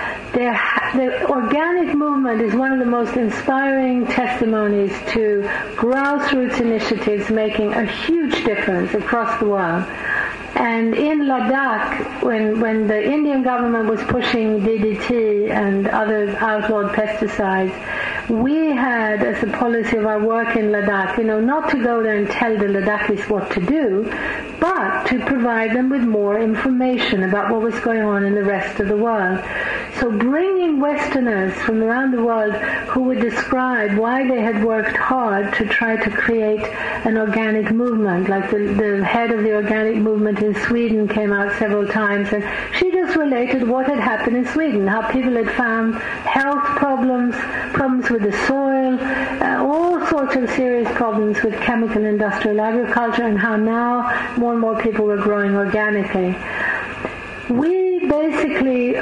the organic movement is one of the most inspiring testimonies to grassroots initiatives making a huge difference across the world. And in Ladakh, when the Indian government was pushing DDT and other outlawed pesticides, we had, as a policy of our work in Ladakh, not to go there and tell the Ladakhis what to do, but to provide them with more information about what was going on in the rest of the world. So bringing Westerners from around the world who would describe why they had worked hard to try to create an organic movement, like the head of the organic movement in Sweden came out several times, and she just related what had happened in Sweden, how people had found health problems with the soil, all sorts of serious problems with chemical industrial agriculture, and how now more and more people were growing organically. We basically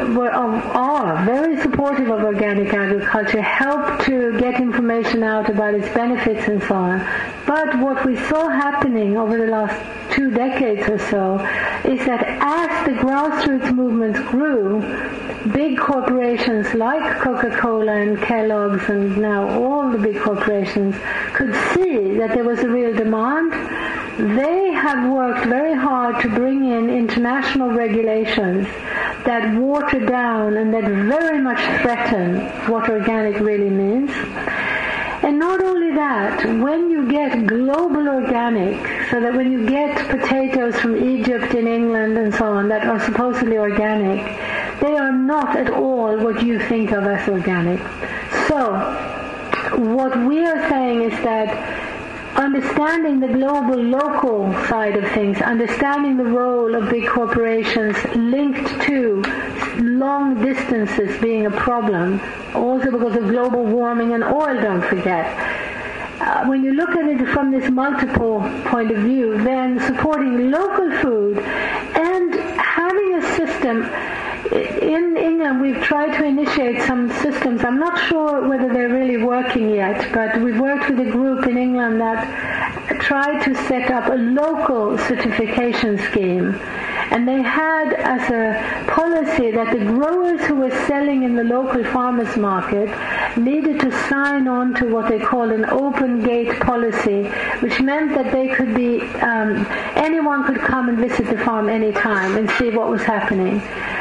are very supportive of organic agriculture, help to get information out about its benefits and so on. But what we saw happening over the last 2 decades or so is that as the grassroots movements grew, big corporations like Coca-Cola and Kellogg's and now all the big corporations could see that there was a real demand. They have worked very hard to bring in international regulations that water down and that very much threaten what organic really means. And not only that, when you get global organic, so that when you get potatoes from Egypt and England and so on that are supposedly organic, they are not at all what you think of as organic. So, what we are saying is that understanding the global local side of things, understanding the role of big corporations linked to long distances being a problem, also because of global warming and oil, don't forget. When you look at it from this multiple point of view, then supporting local food and having a system. In England, we've tried to initiate some systems. I'm not sure whether they're really working yet, but we've worked with a group in England that tried to set up a local certification scheme. And they had as a policy that the growers who were selling in the local farmers market needed to sign on to what they call an open gate policy, which meant that they could be, anyone could come and visit the farm anytime and see what was happening.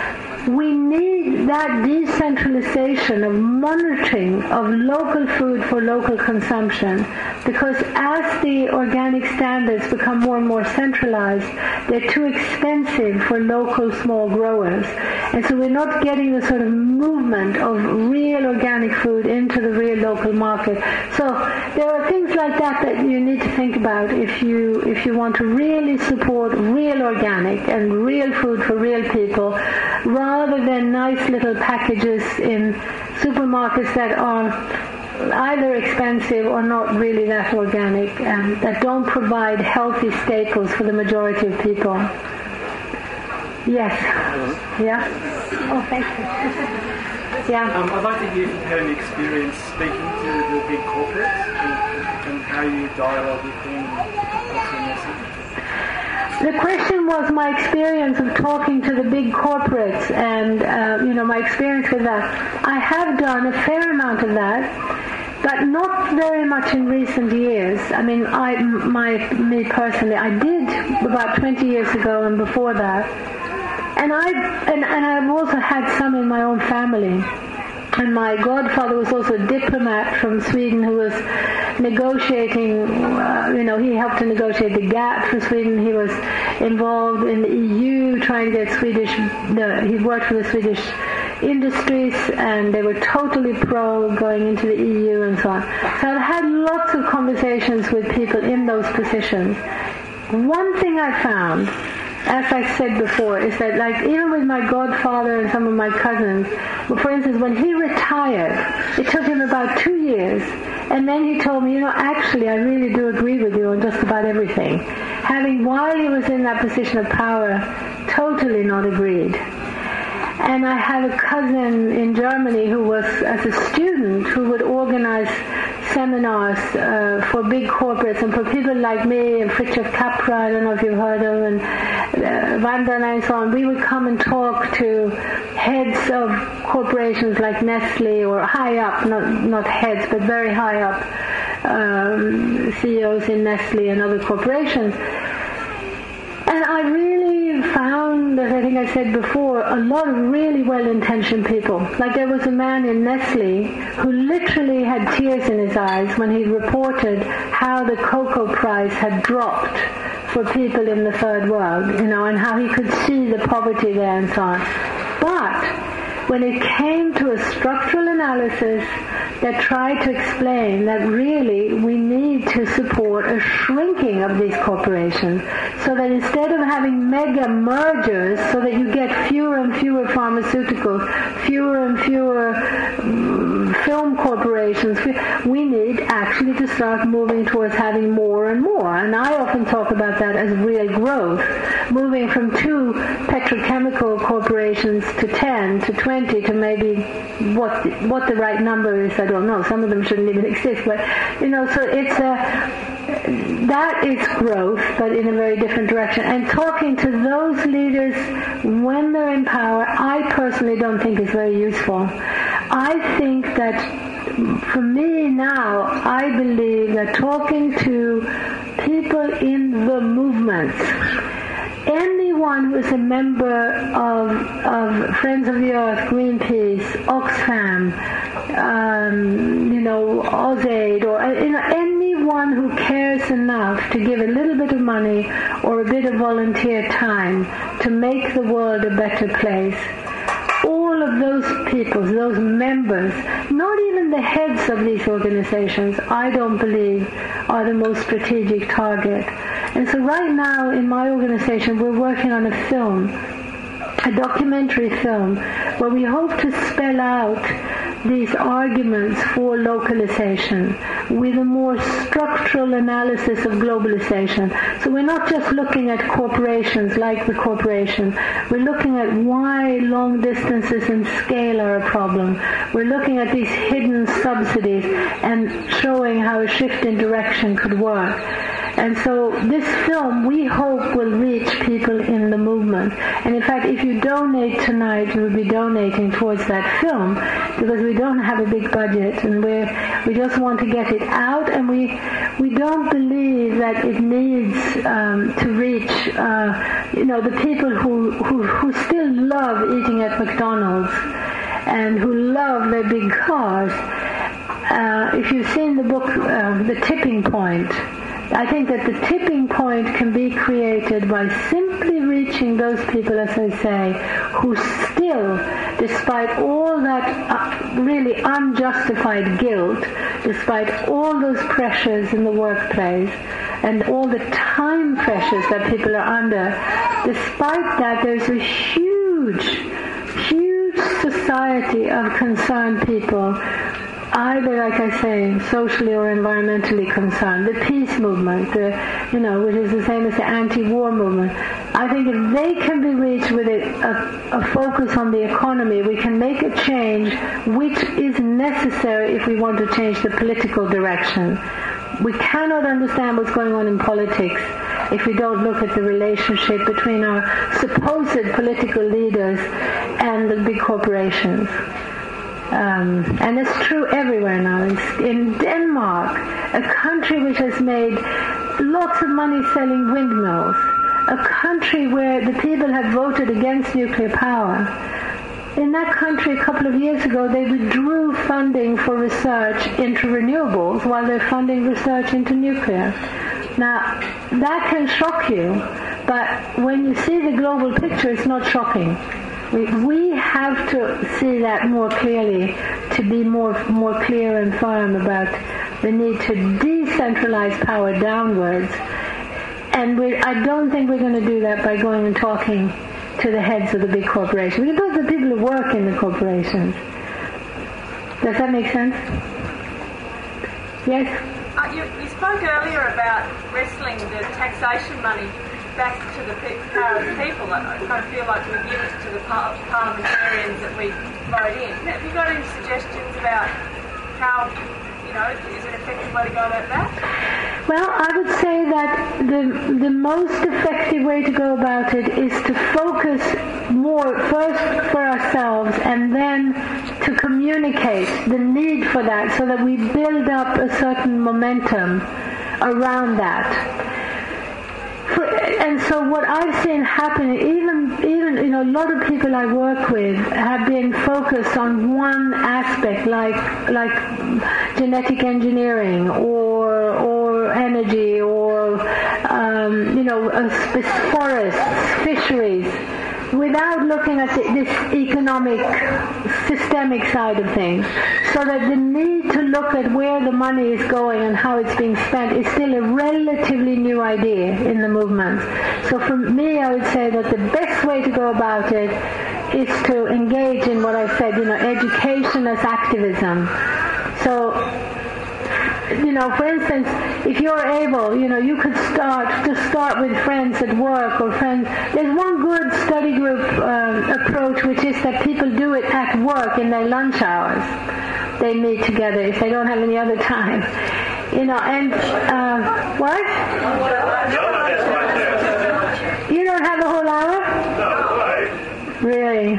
We need that decentralization of monitoring of local food for local consumption, because as the organic standards become more and more centralized, they're too expensive for local small growers. And so we're not getting the sort of movement of real organic food into the real local market. So there are things like that you need to think about if you want to really support real organic and real food for real people, rather than nice little packages in supermarkets that are either expensive or not really that organic and that don't provide healthy staples for the majority of people. Yes. Yeah? Oh, thank you. Yeah. I'd like to hear if you've had any experience speaking to the big corporates and how you dialogue with them and what's your message. The question was my experience of talking to the big corporates and, my experience with that. I have done a fair amount of that, but not very much in recent years. I mean, me personally, I did about 20 years ago and before that. And I've also had some in my own family. And my godfather was also a diplomat from Sweden who was negotiating, he helped to negotiate the GATT for Sweden. He was involved in the EU trying to get he worked for the Swedish industries, and they were totally pro going into the EU and so on. So I've had lots of conversations with people in those positions. One thing I found, as I said before, is that even with my godfather and some of my cousins, for instance, when he retired, it took him about 2 years, and then he told me, actually I really do agree with you on just about everything. Having, while he was in that position of power, totally not agreed. And I had a cousin in Germany who was, as a student, who would organize seminars for big corporates and for people like me and Fritjof Capra, I don't know if you've heard of, and Vandana and so on. We would come and talk to heads of corporations like Nestle, or high up, not heads, but very high up CEOs in Nestle and other corporations. And I really found, as I think I said before, a lot of really well-intentioned people. Like there was a man in Nestle who literally had tears in his eyes when he reported how the cocoa price had dropped for people in the third world, and how he could see the poverty there and so on. But when it came to a structural analysis that tried to explain that really we need to support a shrinking of these corporations, so that instead of having mega mergers so that you get fewer and fewer pharmaceuticals, fewer and fewer film corporations, we need actually to start moving towards having more and more. And I often talk about that as real growth, moving from 2 petrochemical corporations to 10 to 20 to maybe what the right number is, I don't know. Some of them shouldn't even exist, but so it's that is growth, but in a very different direction. And talking to those leaders when they're in power, I personally don't think is very useful. I think that for me now, I believe that talking to people in the movements, anyone who is a member of Friends of the Earth, Greenpeace, Oxfam, AusAid, or anyone who cares enough to give a little bit of money or a bit of volunteer time to make the world a better place. All of those people, those members, not even the heads of these organizations, I don't believe are the most strategic target. And so right now in my organization we're working on a film, a documentary film, where we hope to spell out these arguments for localization with a more structural analysis of globalization. So we're not just looking at corporations like the corporation. We're looking at why long distances and scale are a problem. We're looking at these hidden subsidies and showing how a shift in direction could work. And so this film, we hope, will reach people in the movement. And in fact, if you donate tonight, you will be donating towards that film, because we don't have a big budget, and we just want to get it out, and we don't believe that it needs to reach the people who still love eating at McDonald's and who love their big cars. If you've seen the book The Tipping Point, I think that the tipping point can be created by simply reaching those people, as I say, who still, despite all that really unjustified guilt, despite all those pressures in the workplace and all the time pressures that people are under, despite that there's a huge society of concerned people, either, like I say, socially or environmentally concerned. The peace movement, which is the same as the anti-war movement. I think if they can be reached with a focus on the economy, we can make a change which is necessary if we want to change the political direction. We cannot understand what's going on in politics if we don't look at the relationship between our supposed political leaders and the big corporations. And it's true everywhere now. In Denmark, a country which has made lots of money selling windmills, a country where the people have voted against nuclear power, in that country a couple of years ago, they withdrew funding for research into renewables while they're funding research into nuclear. Now, that can shock you, but when you see the global picture, it's not shocking. We have to see that more clearly to be more clear and firm about the need to decentralize power downwards. And I don't think we're going to do that by going and talking to the heads of the big corporations. We can talk to the people who work in the corporations. Does that make sense? Yes? You spoke earlier about wrestling the taxation money back to the power of the people. I kind of feel like we give it to the parliamentarians that we vote in. Have you got any suggestions about how, is it an effective way to go about that? Well, I would say that the most effective way to go about it is to focus more first for ourselves and then to communicate the need for that so that we build up a certain momentum around that. And so what I've seen happen, even a lot of people I work with have been focused on one aspect, like genetic engineering or energy or forests, fisheries, without looking at this economic, systemic side of things. So that the need to look at where the money is going and how it's being spent is still a relatively new idea in the movement. So for me, I would say that the best way to go about it is to engage in what I said, education as activism. So, for instance, if you're able, you could start with friends at work or friends. There's one good study group approach, which is that people do it at work in their lunch hours. They meet together if they don't have any other time. What? You don't have the whole hour? No, really?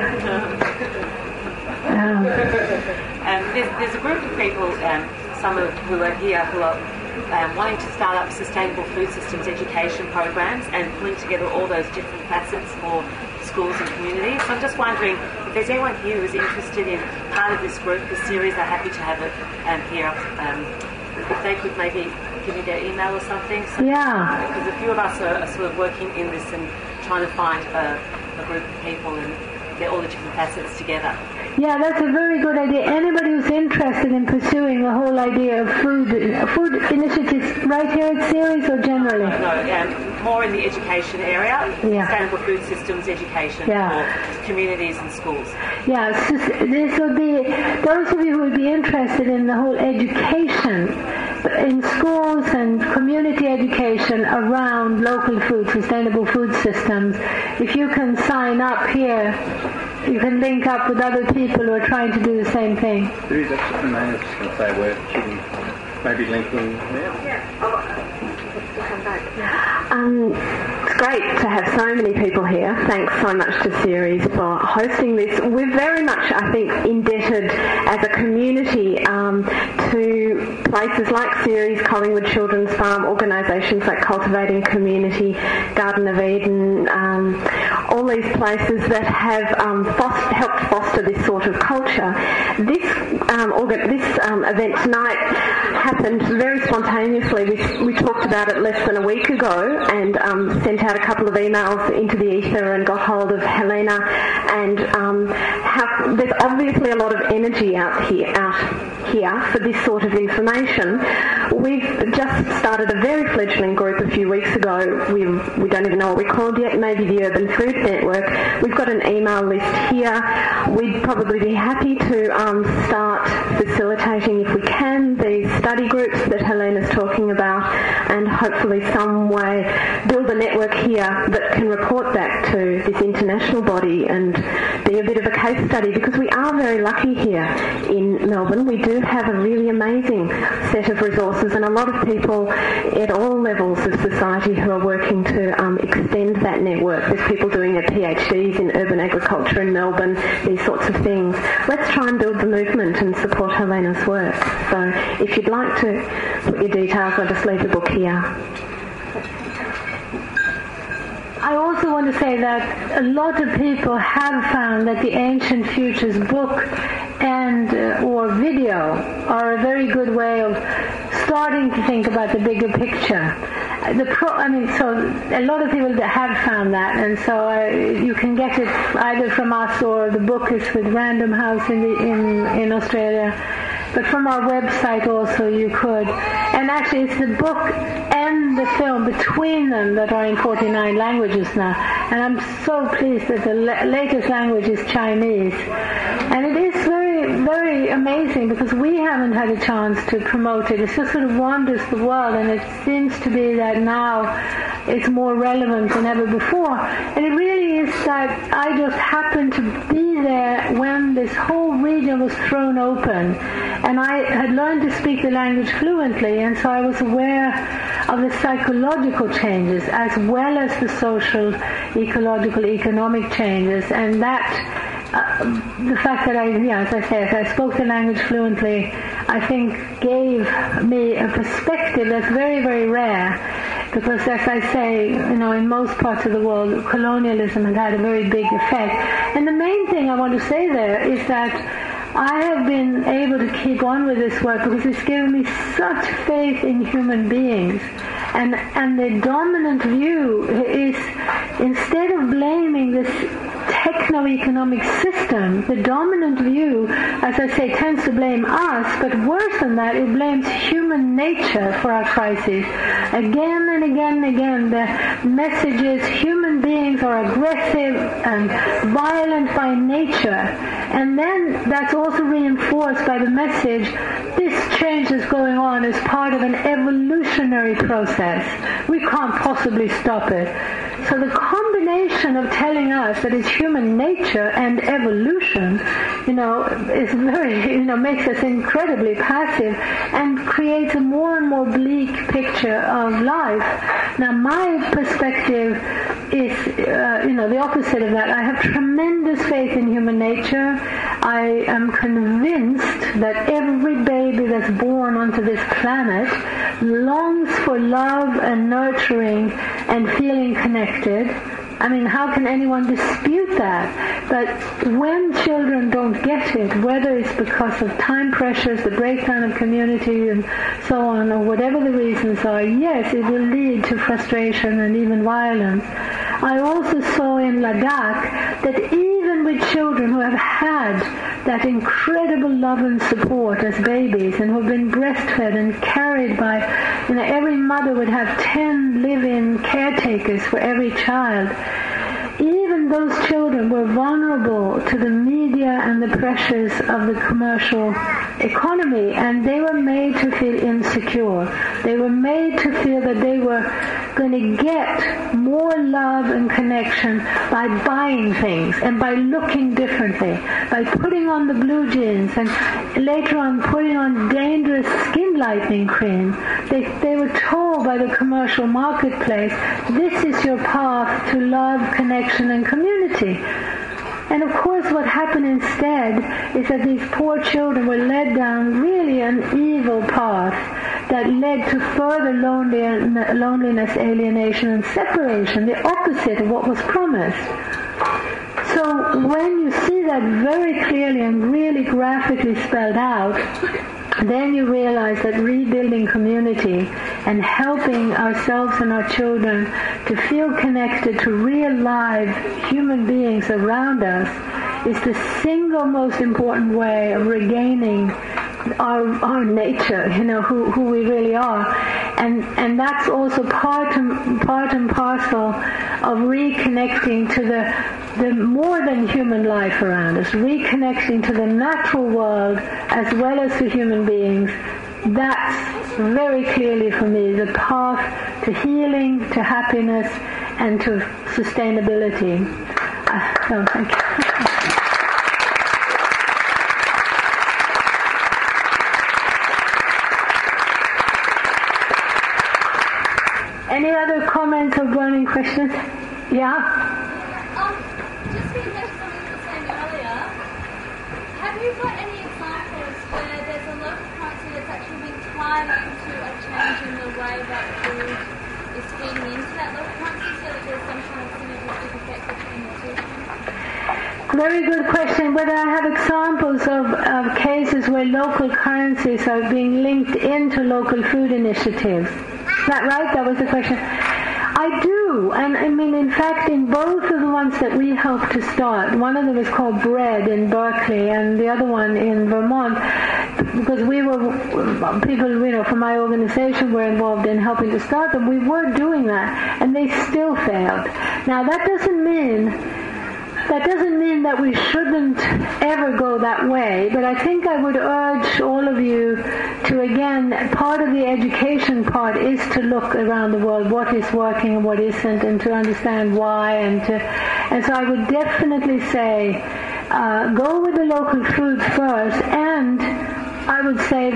There's a group of people, some of who are here, who are wanting to start up sustainable food systems education programs and pulling together all those different facets for schools and communities. So I'm just wondering if there's anyone here who's interested in part of this group, this series. They're happy to have it here. If they could maybe give me their email or something. So, yeah. Because a few of us are sort of working in this and trying to find a group of people and get all the different facets together. Yeah, that's a very good idea. Anybody who's interested in pursuing the whole idea of food initiatives right here at Ceres or generally? No, more in the education area, sustainable food systems education for communities and schools. Yeah, so this would be, those of you who would be interested in the whole education in schools and community education around local food, sustainable food systems. If you can sign up here, you can link up with other people who are trying to do the same thing. There is actually, I was just going to say, where should we maybe link them now? Yeah. It's great to have so many people here. Thanks so much to Ceres for hosting this. We're very much, I think, indebted as a community to places like Ceres, Collingwood Children's Farm, organisations like Cultivating Community, Garden of Eden, all these places that have helped foster this sort of culture. This event tonight happened very spontaneously. We talked about it less than a week ago and sent out a couple of emails into the ether and got hold of Helena, and there's obviously a lot of energy out here for this sort of information. We've just started a very fledgling group a few weeks ago. We don't even know what we're called yet, maybe the Urban Food Network. We've got an email list here. We'd probably be happy to start facilitating, if we can, these study groups that Helena's talking about, and hopefully some way build a network here that can report back to this international body and be a bit of a case study, because we are very lucky here in Melbourne. We do have a really amazing set of resources and a lot of people at all levels of society who are working to extend that network. There's people doing their PhDs in urban agriculture in Melbourne, these sorts of things. Let's try and build the movement and support Helena's work. So if you'd like to put your details, I'll just leave the book here. I also also want to say that a lot of people have found that the Ancient Futures book and or video are a very good way of starting to think about the bigger picture. So a lot of people have found that, and so you can get it either from us or the book is with Random House in Australia. But from our website also you could. And actually it's the book and the film between them that are in 49 languages now. And I'm so pleased that the latest language is Chinese. And it is very, very amazing because we haven't had a chance to promote it. It just sort of wanders the world, and it seems to be that now it's more relevant than ever before. And it really is that I just happened to be there when this whole region was thrown open. And I had learned to speak the language fluently, and so I was aware of the psychological changes as well as the social, ecological, economic changes. And that, the fact that I spoke the language fluently, I think gave me a perspective that's very, very rare. Because as I say, in most parts of the world, colonialism had a very big effect. And the main thing I want to say there is that I have been able to keep on with this work because it's given me such faith in human beings. And the dominant view is, instead of blaming this techno-economic system, the dominant view, as I say, tends to blame us, but worse than that, it blames human nature for our crises. Again and again and again, the message is human beings are aggressive and violent by nature. And then that's also reinforced by the message, this change is going on as part of an evolutionary process. We can't possibly stop it. So the combination of telling us that it's human nature and evolution, is very, makes us incredibly passive and creates a more and more bleak picture of life. Now my perspective is, the opposite of that. I have tremendous faith in human nature. I am convinced that every baby that's born onto this planet longs for love and nurturing and feeling connected. I mean, how can anyone dispute that? But when children don't get it, whether it's because of time pressures, the breakdown of community and so on, or whatever the reasons are, yes, it will lead to frustration and even violence. I also saw in Ladakh that even with children who have had that incredible love and support as babies and who have been breastfed and carried by, every mother would have 10 live-in caretakers for every child. Even those children were vulnerable to the media and the pressures of the commercial economy, and they were made to feel insecure. They were made to feel that they were going to get more love and connection by buying things and by looking differently, by putting on the blue jeans and later on putting on dangerous skin lightening cream. They were told by the commercial marketplace, this is your path to love, connection and community. And of course what happened instead is that these poor children were led down really an evil path that led to further loneliness, alienation and separation, the opposite of what was promised. So when you see that very clearly and really graphically spelled out, then you realize that rebuilding community and helping ourselves and our children to feel connected to real live human beings around us is the single most important way of regaining our nature, who we really are. And that's also part and parcel of reconnecting to the more than human life around us, reconnecting to the natural world as well as to human beings. That's very clearly for me the path to healing, to happiness, and to sustainability. Thank you. Any other comments or burning questions? Yeah? Just getting back to something you were saying earlier, have you got any examples where there's a local currency that's actually been tied into a change in the way that food is feeding into that local currency so that there's some kind of synergy Very good question. Whether I have examples of cases where local currencies are being linked into local food initiatives. Is that right? That was the question. I do, and I mean, in fact, in both of the ones that we helped to start, one of them is called Bread in Berkeley, and the other one in Vermont, because we were, people, from my organization were involved in helping to start them. We were doing that, and they still failed. Now, that doesn't mean that we shouldn't ever go that way, but I think I would urge all of you to, again, part of the education part is to look around the world, what is working and what isn't, and to understand why, and so I would definitely say go with the local food first, and I would say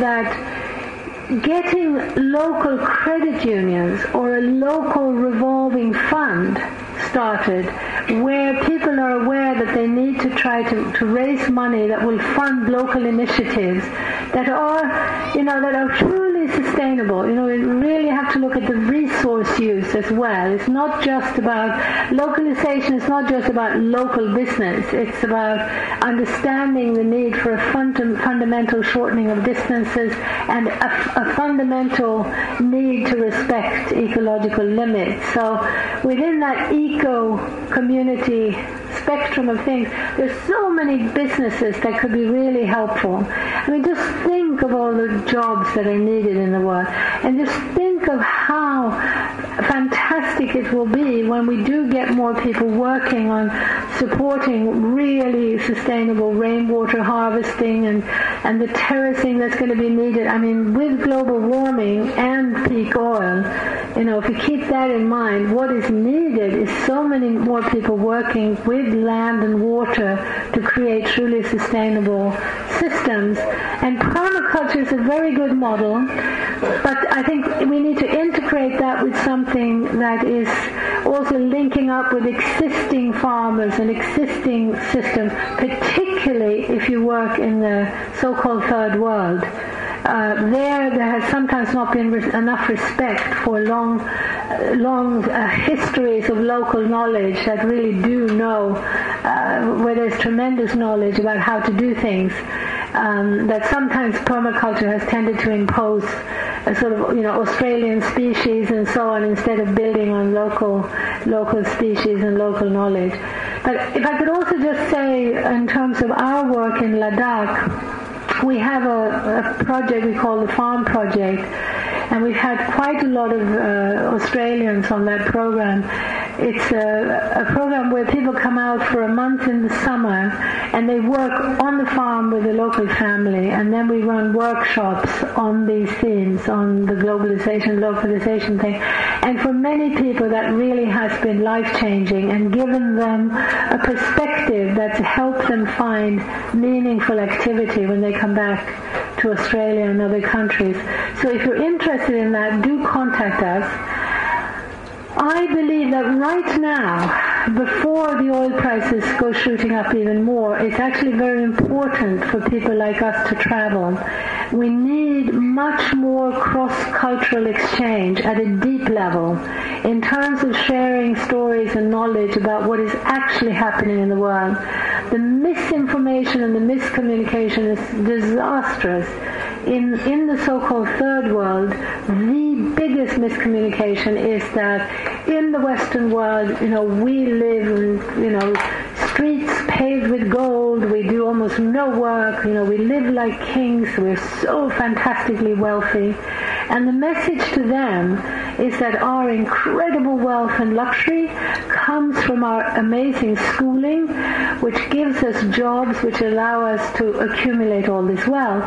that getting local credit unions or a local revolving fund started where people are aware that they need to try to raise money that will fund local initiatives that are, that are truly sustainable. We really have to look at the resource use as well. It's not just about localization, it's not just about local business. It's about understanding the need for a fundamental shortening of distances and a fundamental need to respect ecological limits. So within that eco-community spectrum of things, there's so many businesses that could be really helpful. I mean, just think of all the jobs that are needed in the world, and just think of how fantastic it will be when we do get more people working on supporting really sustainable rainwater harvesting and the terracing that's going to be needed. I mean, with global warming and peak oil, if you keep that in mind, what is needed is so many more people working with land and water to create truly sustainable systems. And permaculture is a very good model, but I think we need to integrate that with something that is also linking up with existing farmers and existing systems, particularly if you work in the so-called third world. There has sometimes not been enough respect for long histories of local knowledge that really do know, where there's tremendous knowledge about how to do things, that sometimes permaculture has tended to impose a sort of, Australian species and so on, instead of building on local species and local knowledge. But if I could also just say, in terms of our work in Ladakh, we have a project we call the Farm Project, and we've had quite a lot of Australians on that program. It's a program where people come out for a month in the summer and they work on the farm with the local family, and then we run workshops on these themes, on the globalization, localization thing. And for many people that really has been life-changing and given them a perspective that's helped them find meaningful activity when they come back to Australia and other countries. So if you're interested in that, do contact us. I believe that right now, before the oil prices go shooting up even more, it's actually very important for people like us to travel. We need much more cross-cultural exchange at a deep level in terms of sharing stories and knowledge about what is actually happening in the world. The misinformation and the miscommunication is disastrous. In the so-called third world, the biggest miscommunication is that in the Western world, we live in, streets paved with gold, we do almost no work, we live like kings, we're so fantastically wealthy. And the message to them is that our incredible wealth and luxury comes from our amazing schooling, which gives us jobs which allow us to accumulate all this wealth.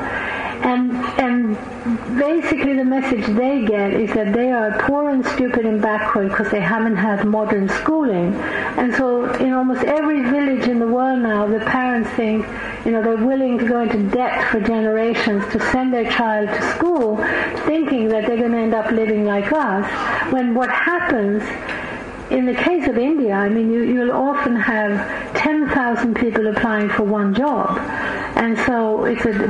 And basically the message they get is that they are poor and stupid and backward because they haven't had modern schooling. And so in almost every village in the world now, the parents think, they're willing to go into debt for generations to send their child to school, thinking that they're going to end up living like us, when what happens in the case of India, I mean, you'll often have 10,000 people applying for one job. And so it's a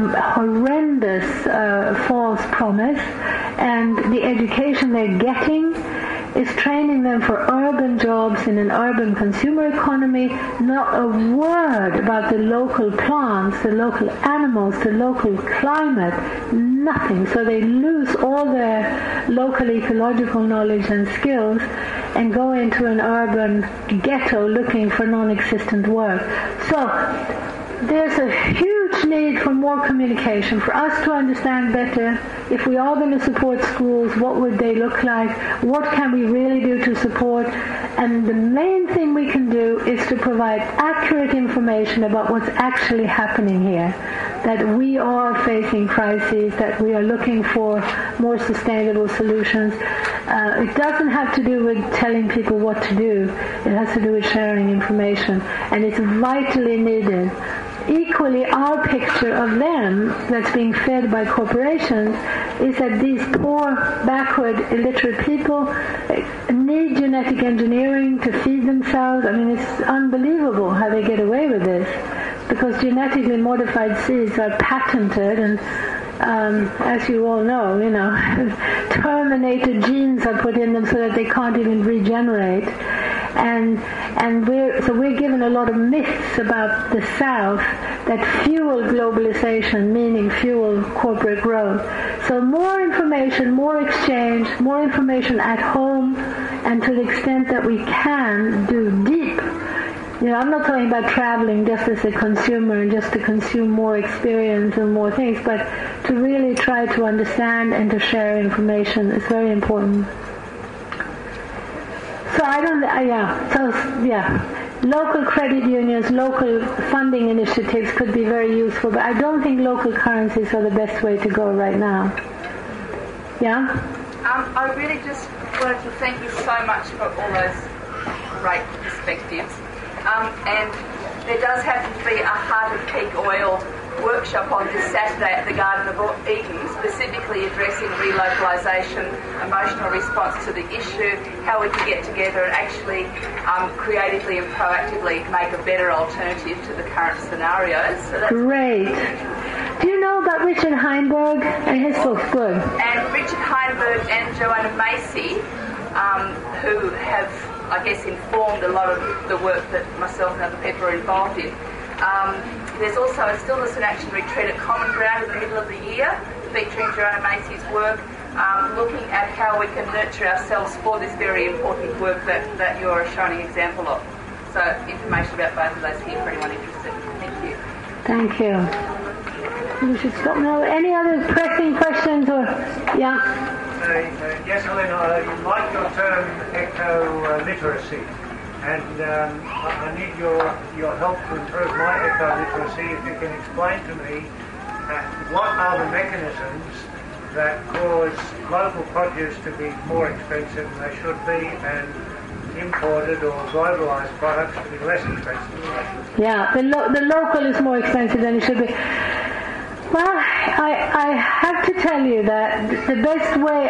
horrendous false promise. And the education they're getting is training them for urban jobs in an urban consumer economy. Not a word about the local plants, the local animals, the local climate, nothing. So they lose all their local ecological knowledge and skills and go into an urban ghetto looking for non-existent work. So there's a huge need for more communication, for us to understand better. If we are going to support schools, what would they look like? What can we really do to support? And the main thing we can do is to provide accurate information about what's actually happening here. That we are facing crises, that we are looking for more sustainable solutions. It doesn't have to do with telling people what to do. It has to do with sharing information. And it's vitally needed. Equally, our picture of them that's being fed by corporations is that these poor, backward, illiterate people need genetic engineering to feed themselves. I mean, it's unbelievable how they get away with this, because genetically modified seeds are patented, and as you all know, terminated genes are put in them so that they can't even regenerate. And we're given a lot of myths about the South that fuel globalization, meaning fuel corporate growth. So more information, more exchange, more information at home, and to the extent that we can do deep. I'm not talking about traveling just as a consumer and just to consume more experience and more things, but to really try to understand and to share information is very important. Local credit unions, local funding initiatives could be very useful, but I don't think local currencies are the best way to go right now. Yeah? I really just wanted to thank you so much for all those great perspectives. And there does have to be a Heart of Peak Oil workshop on this Saturday at the Garden of Eden, specifically addressing relocalisation, emotional response to the issue, how we can get together and actually creatively and proactively make a better alternative to the current scenarios. So that's great. Do you know about Richard Heinberg and his book? Good. And Richard Heinberg and Joanna Macy, who have, I guess, informed a lot of the work that myself and other people are involved in. There's also a Stillness and Action retreat at Common Ground in the middle of the year, featuring Joanna Macy's work, looking at how we can nurture ourselves for this very important work that you're a shining example of. So information about both of those here for anyone interested. Thank you. Thank you. We should stop now. Any other pressing questions? Or Yes, Helena, you like your term eco-literacy. And I need your help to improve my eco-literacy. If you can explain to me what are the mechanisms that cause local produce to be more expensive than they should be, and imported or globalised products to be less expensive than they should be. Yeah, the local is more expensive than it should be. Well, I have to tell you that the best way,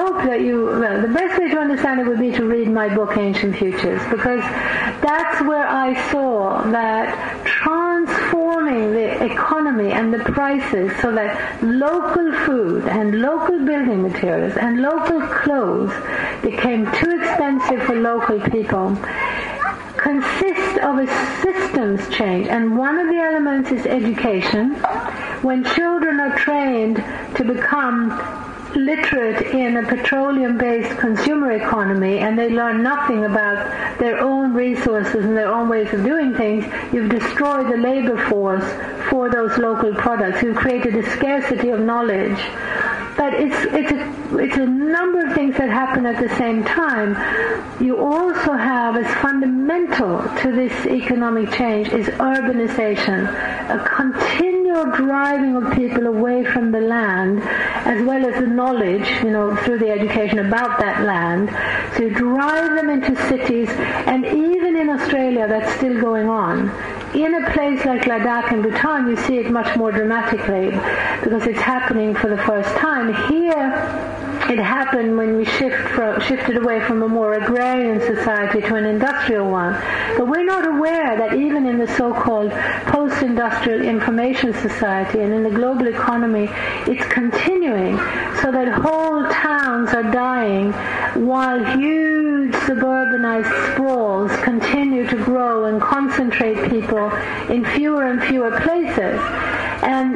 the best way to understand it would be to read my book, Ancient Futures, because that's where I saw that transforming the economy and the prices so that local food and local building materials and local clothes became too expensive for local people consists of a systems change, and one of the elements is education. When children are trained to become literate in a petroleum-based consumer economy and they learn nothing about their own resources and their own ways of doing things, you've destroyed the labor force for those local products. You've created a scarcity of knowledge. But it's a number of things that happen at the same time. You also have, as fundamental to this economic change, is urbanization, a continual driving of people away from the land, as well as the knowledge, through the education about that land. So you drive them into cities, and even in Australia, that's still going on. In a place like Ladakh and Bhutan, you see it much more dramatically because it's happening for the first time. Here, it happened when we shifted away from a more agrarian society to an industrial one. But we're not aware that even in the so-called post-industrial information society and in the global economy, it's continuing, so that whole towns are dying while huge suburbanized sprawls continue to grow and concentrate people in fewer and fewer places. And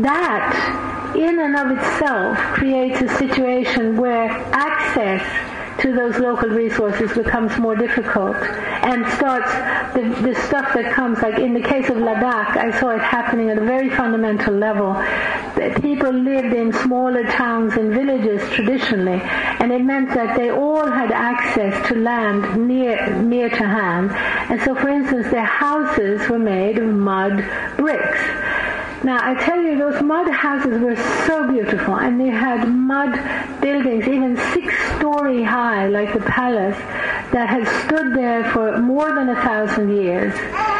that, in and of itself, creates a situation where access to those local resources becomes more difficult, and starts the stuff that comes, like in the case of Ladakh, I saw it happening at a very fundamental level. People lived in smaller towns and villages traditionally, and it meant that they all had access to land near to hand. And so, for instance, their houses were made of mud bricks. Now, I tell you, those mud houses were so beautiful, and they had mud buildings, even 6-story high, like the palace, that had stood there for more than 1,000 years.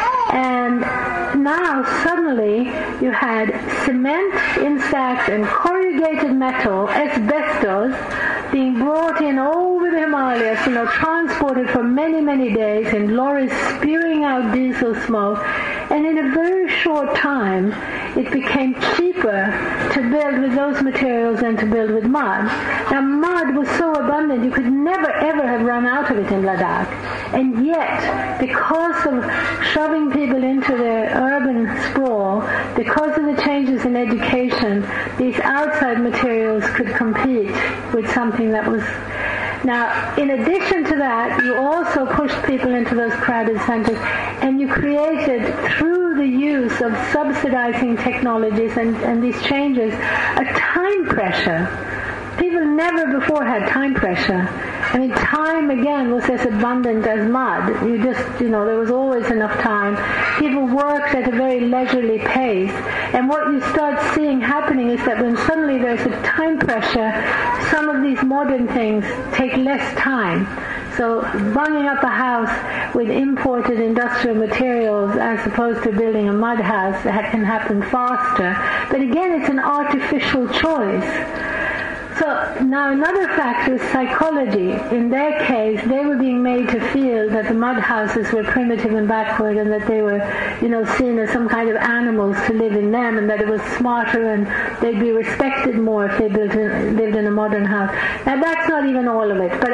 And now, suddenly, you had cement in sacks and corrugated metal, asbestos, being brought in over the Himalayas, transported for many, many days in lorries spewing out diesel smoke. And in a very short time, it became cheaper to build with those materials than to build with mud. Now, mud was so abundant, you could never, ever have run out of it in Ladakh. And yet, because of shoving people into the urban sprawl, because of the changes in education, these outside materials could compete with something that was... Now, in addition to that, you also pushed people into those crowded centers, and you created, through the use of subsidizing technologies and these changes, a time pressure. People never before had time pressure. I mean, time, again, was as abundant as mud. You just, there was always enough time. People worked at a very leisurely pace. And what you start seeing happening is that when suddenly there's a time pressure, some of these modern things take less time. So bunging up a house with imported industrial materials as opposed to building a mud house that can happen faster. But again, it's an artificial choice. So now another factor is psychology. In their case, they were being made to feel that the mud houses were primitive and backward, and that they were, seen as some kind of animals to live in them, and that it was smarter and they'd be respected more if they lived in a modern house. Now that's not even all of it, but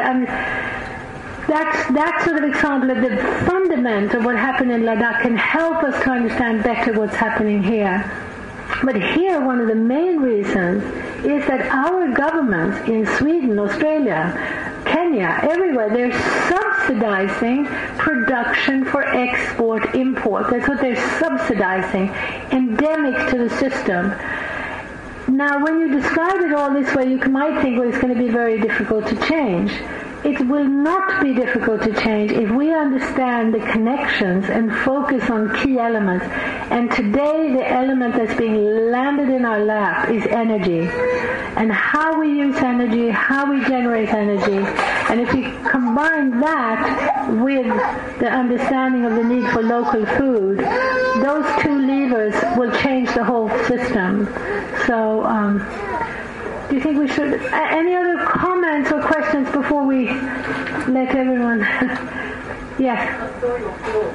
that sort of example of the fundament of what happened in Ladakh can help us to understand better what's happening here. But here, one of the main reasons is that our governments in Sweden, Australia, Kenya, everywhere, they're subsidizing production for export, import. That's what they're subsidizing, endemic to the system. Now, when you describe it all this way, you might think, well, it's going to be very difficult to change. It will not be difficult to change if we understand the connections and focus on key elements. And today, the element that's being landed in our lap is energy. And how we use energy, how we generate energy. And if we combine that with the understanding of the need for local food, those two levers will change the whole system. So, do you think we should... Any other comments or questions before we let everyone... Yes? I saw your film.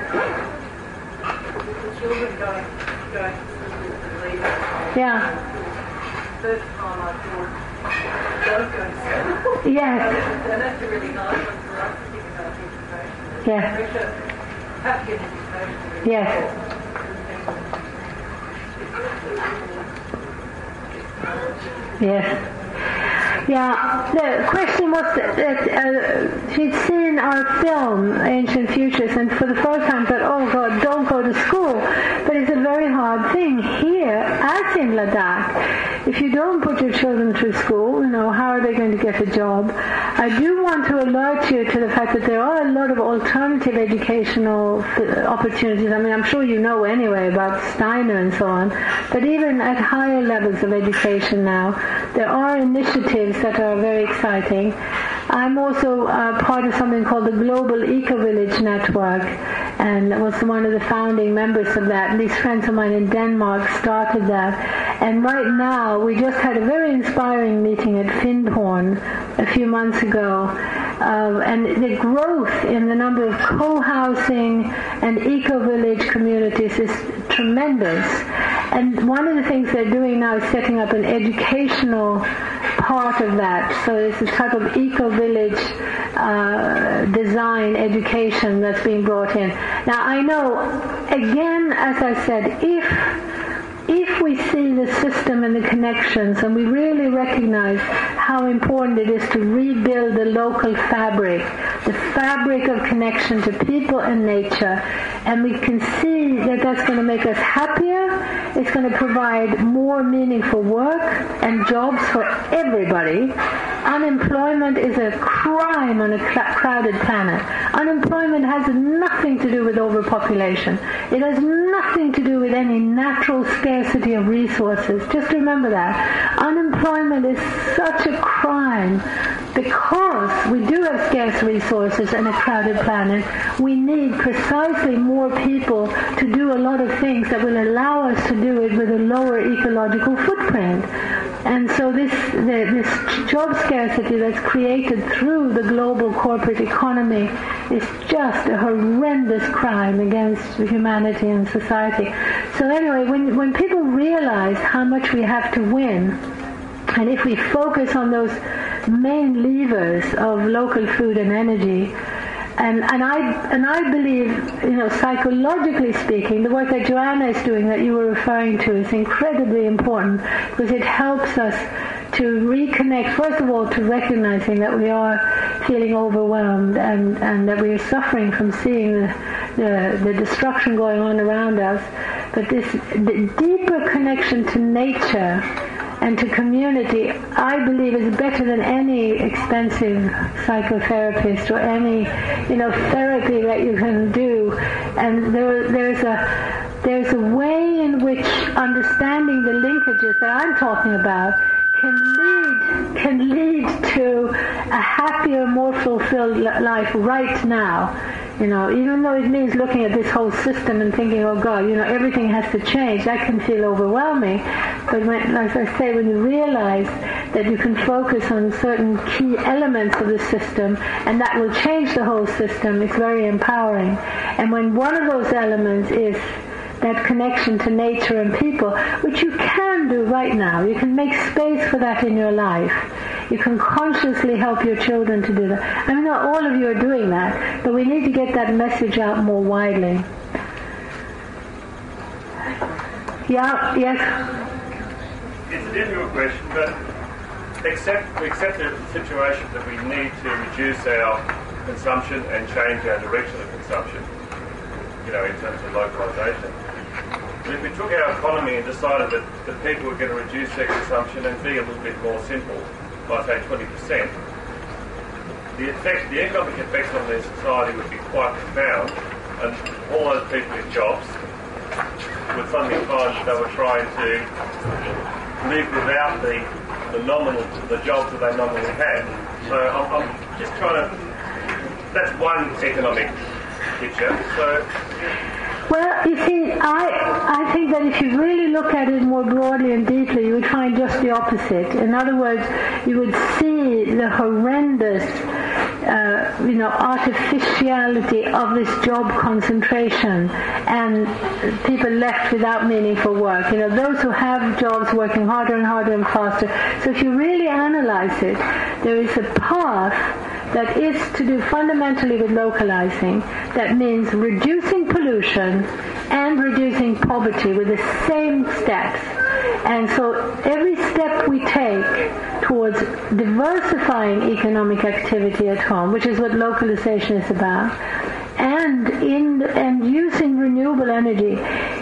The children going to school with leaders. Yeah. First time I thought, don't go to school. Yes. And that's a really nice one for us to think about education. Yes. Have to get education. Yes. Yes. Yeah, the question was that she'd seen our film, Ancient Futures, and for the first time thought, oh God, don't go to school. But it's a very hard thing here, as in Ladakh. If you don't put your children through school, how are they going to get a job? I do want to alert you to the fact that there are a lot of alternative educational opportunities. I mean, I'm sure you know anyway about Steiner and so on. But even at higher levels of education now, there are initiatives that are very exciting. I'm also part of something called the Global Eco-Village Network, and was one of the founding members of that. And these friends of mine in Denmark started that. And right now, we just had a very inspiring meeting at Findhorn a few months ago. And the growth in the number of co-housing and eco-village communities is tremendous. And one of the things they're doing now is setting up an educational part of that. So it's a type of eco-village design education that's being brought in. Now I know, again, as I said, if we see the system and the connections and we really recognize how important it is to rebuild the local fabric, the fabric of connection to people and nature, and we can see that that's going to make us happier, it's going to provide more meaningful work and jobs for everybody. Unemployment is a crime on a crowded planet. Unemployment has nothing to do with overpopulation. It has nothing to do with any natural scarcity of resources. Just remember that. Unemployment is such a crime because we do have scarce resources and a crowded planet. We need precisely more people to do a lot of things that will allow us to do it with a lower ecological footprint. And so this job scarcity that's created through the global corporate economy is just a horrendous crime against humanity and society. So anyway, when people realize how much we have to win, and if we focus on those main levers of local food and energy, and I believe, psychologically speaking, the work that Joanna is doing that you were referring to is incredibly important because it helps us to reconnect, first of all, to recognizing that we are feeling overwhelmed and that we are suffering from seeing the destruction going on around us. But the deeper connection to nature and to community, I believe, is better than any expensive psychotherapist or any, therapy that you can do. And there's a way in which understanding the linkages that I'm talking about can lead to a happier, more fulfilled life right now. Even though it means looking at this whole system and thinking, oh God, everything has to change, that can feel overwhelming. But as I say, when you realize that you can focus on certain key elements of the system and that will change the whole system, it's very empowering. And when one of those elements is that connection to nature and people, which you can do right now. You can make space for that in your life. You can consciously help your children to do that. I mean, not all of you are doing that, but we need to get that message out more widely. Yeah, yes? It's a difficult question, but accept the situation that we need to reduce our consumption and change our direction of consumption, in terms of localisation. If we took our economy and decided that people were going to reduce their consumption and be a little bit more simple, by say 20%, the economic effects on their society would be quite profound, and all those people in jobs would suddenly find that they were trying to live without the jobs that they nominally had. So I'm just trying to. That's one economic picture. So. Well, you see, I think that if you really look at it more broadly and deeply, you would find just the opposite. In other words, you would see the horrendous, artificiality of this job concentration and people left without meaningful work. Those who have jobs working harder and harder and faster. So if you really analyze it, there is a path that is to do fundamentally with localizing. That means reducing pollution and reducing poverty with the same steps. And so every step we take towards diversifying economic activity at home, which is what localization is about, and using renewable energy,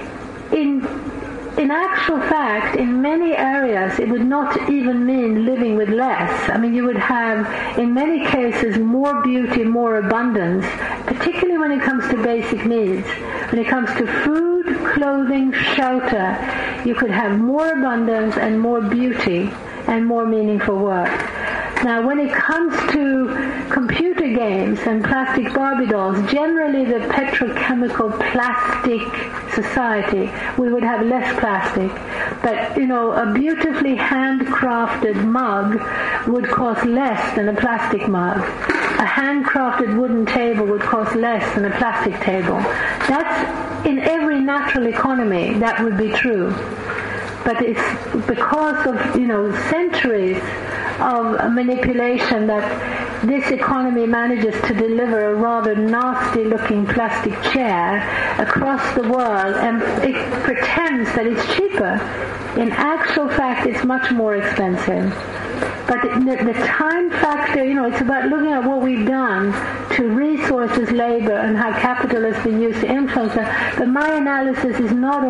in actual fact, in many areas, it would not even mean living with less. I mean, you would have, in many cases, more beauty, more abundance, particularly when it comes to basic needs. When it comes to food, clothing, shelter, you could have more abundance and more beauty and more meaningful work. Now, when it comes to computer games and plastic Barbie dolls, generally the petrochemical plastic society, we would have less plastic. But, a beautifully handcrafted mug would cost less than a plastic mug. A handcrafted wooden table would cost less than a plastic table. That's, in every natural economy, that would be true. But it's because of, centuries of manipulation that this economy manages to deliver a rather nasty-looking plastic chair across the world, and it pretends that it's cheaper. In actual fact, it's much more expensive. But the time factor, it's about looking at what we've done to resources, labor, and how capital has been used to influence that. But my analysis is not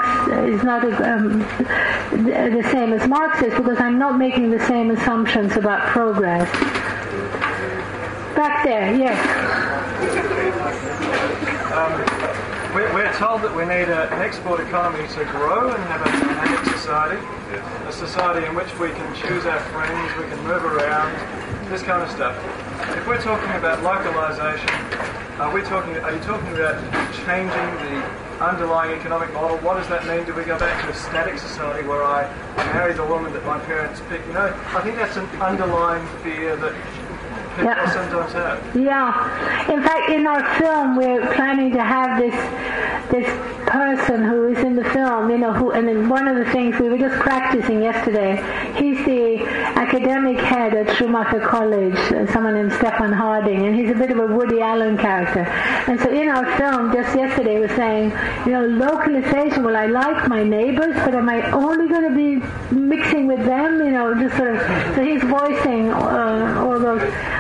the same as Marxist, because I'm not making the same assumptions about progress. Back there, yes. We're told that we need an export economy to grow and have a dynamic society, a society in which we can choose our friends, we can move around, this kind of stuff. If we're talking about localization, are you talking about changing the underlying economic model? What does that mean? Do we go back to a static society where I marry the woman that my parents picked? I think that's an underlying fear that people sometimes have. Yeah. In fact, in our film, we're planning to have this person who is in the film, and then one of the things we were just practicing yesterday, he's the academic head at Schumacher College, someone named Stefan Harding, and he's a bit of a Woody Allen character. And so in our film, just yesterday, we're saying, localization, well, I like my neighbors, but am I only going to be mixing with them? Just sort of, so he's voicing all those.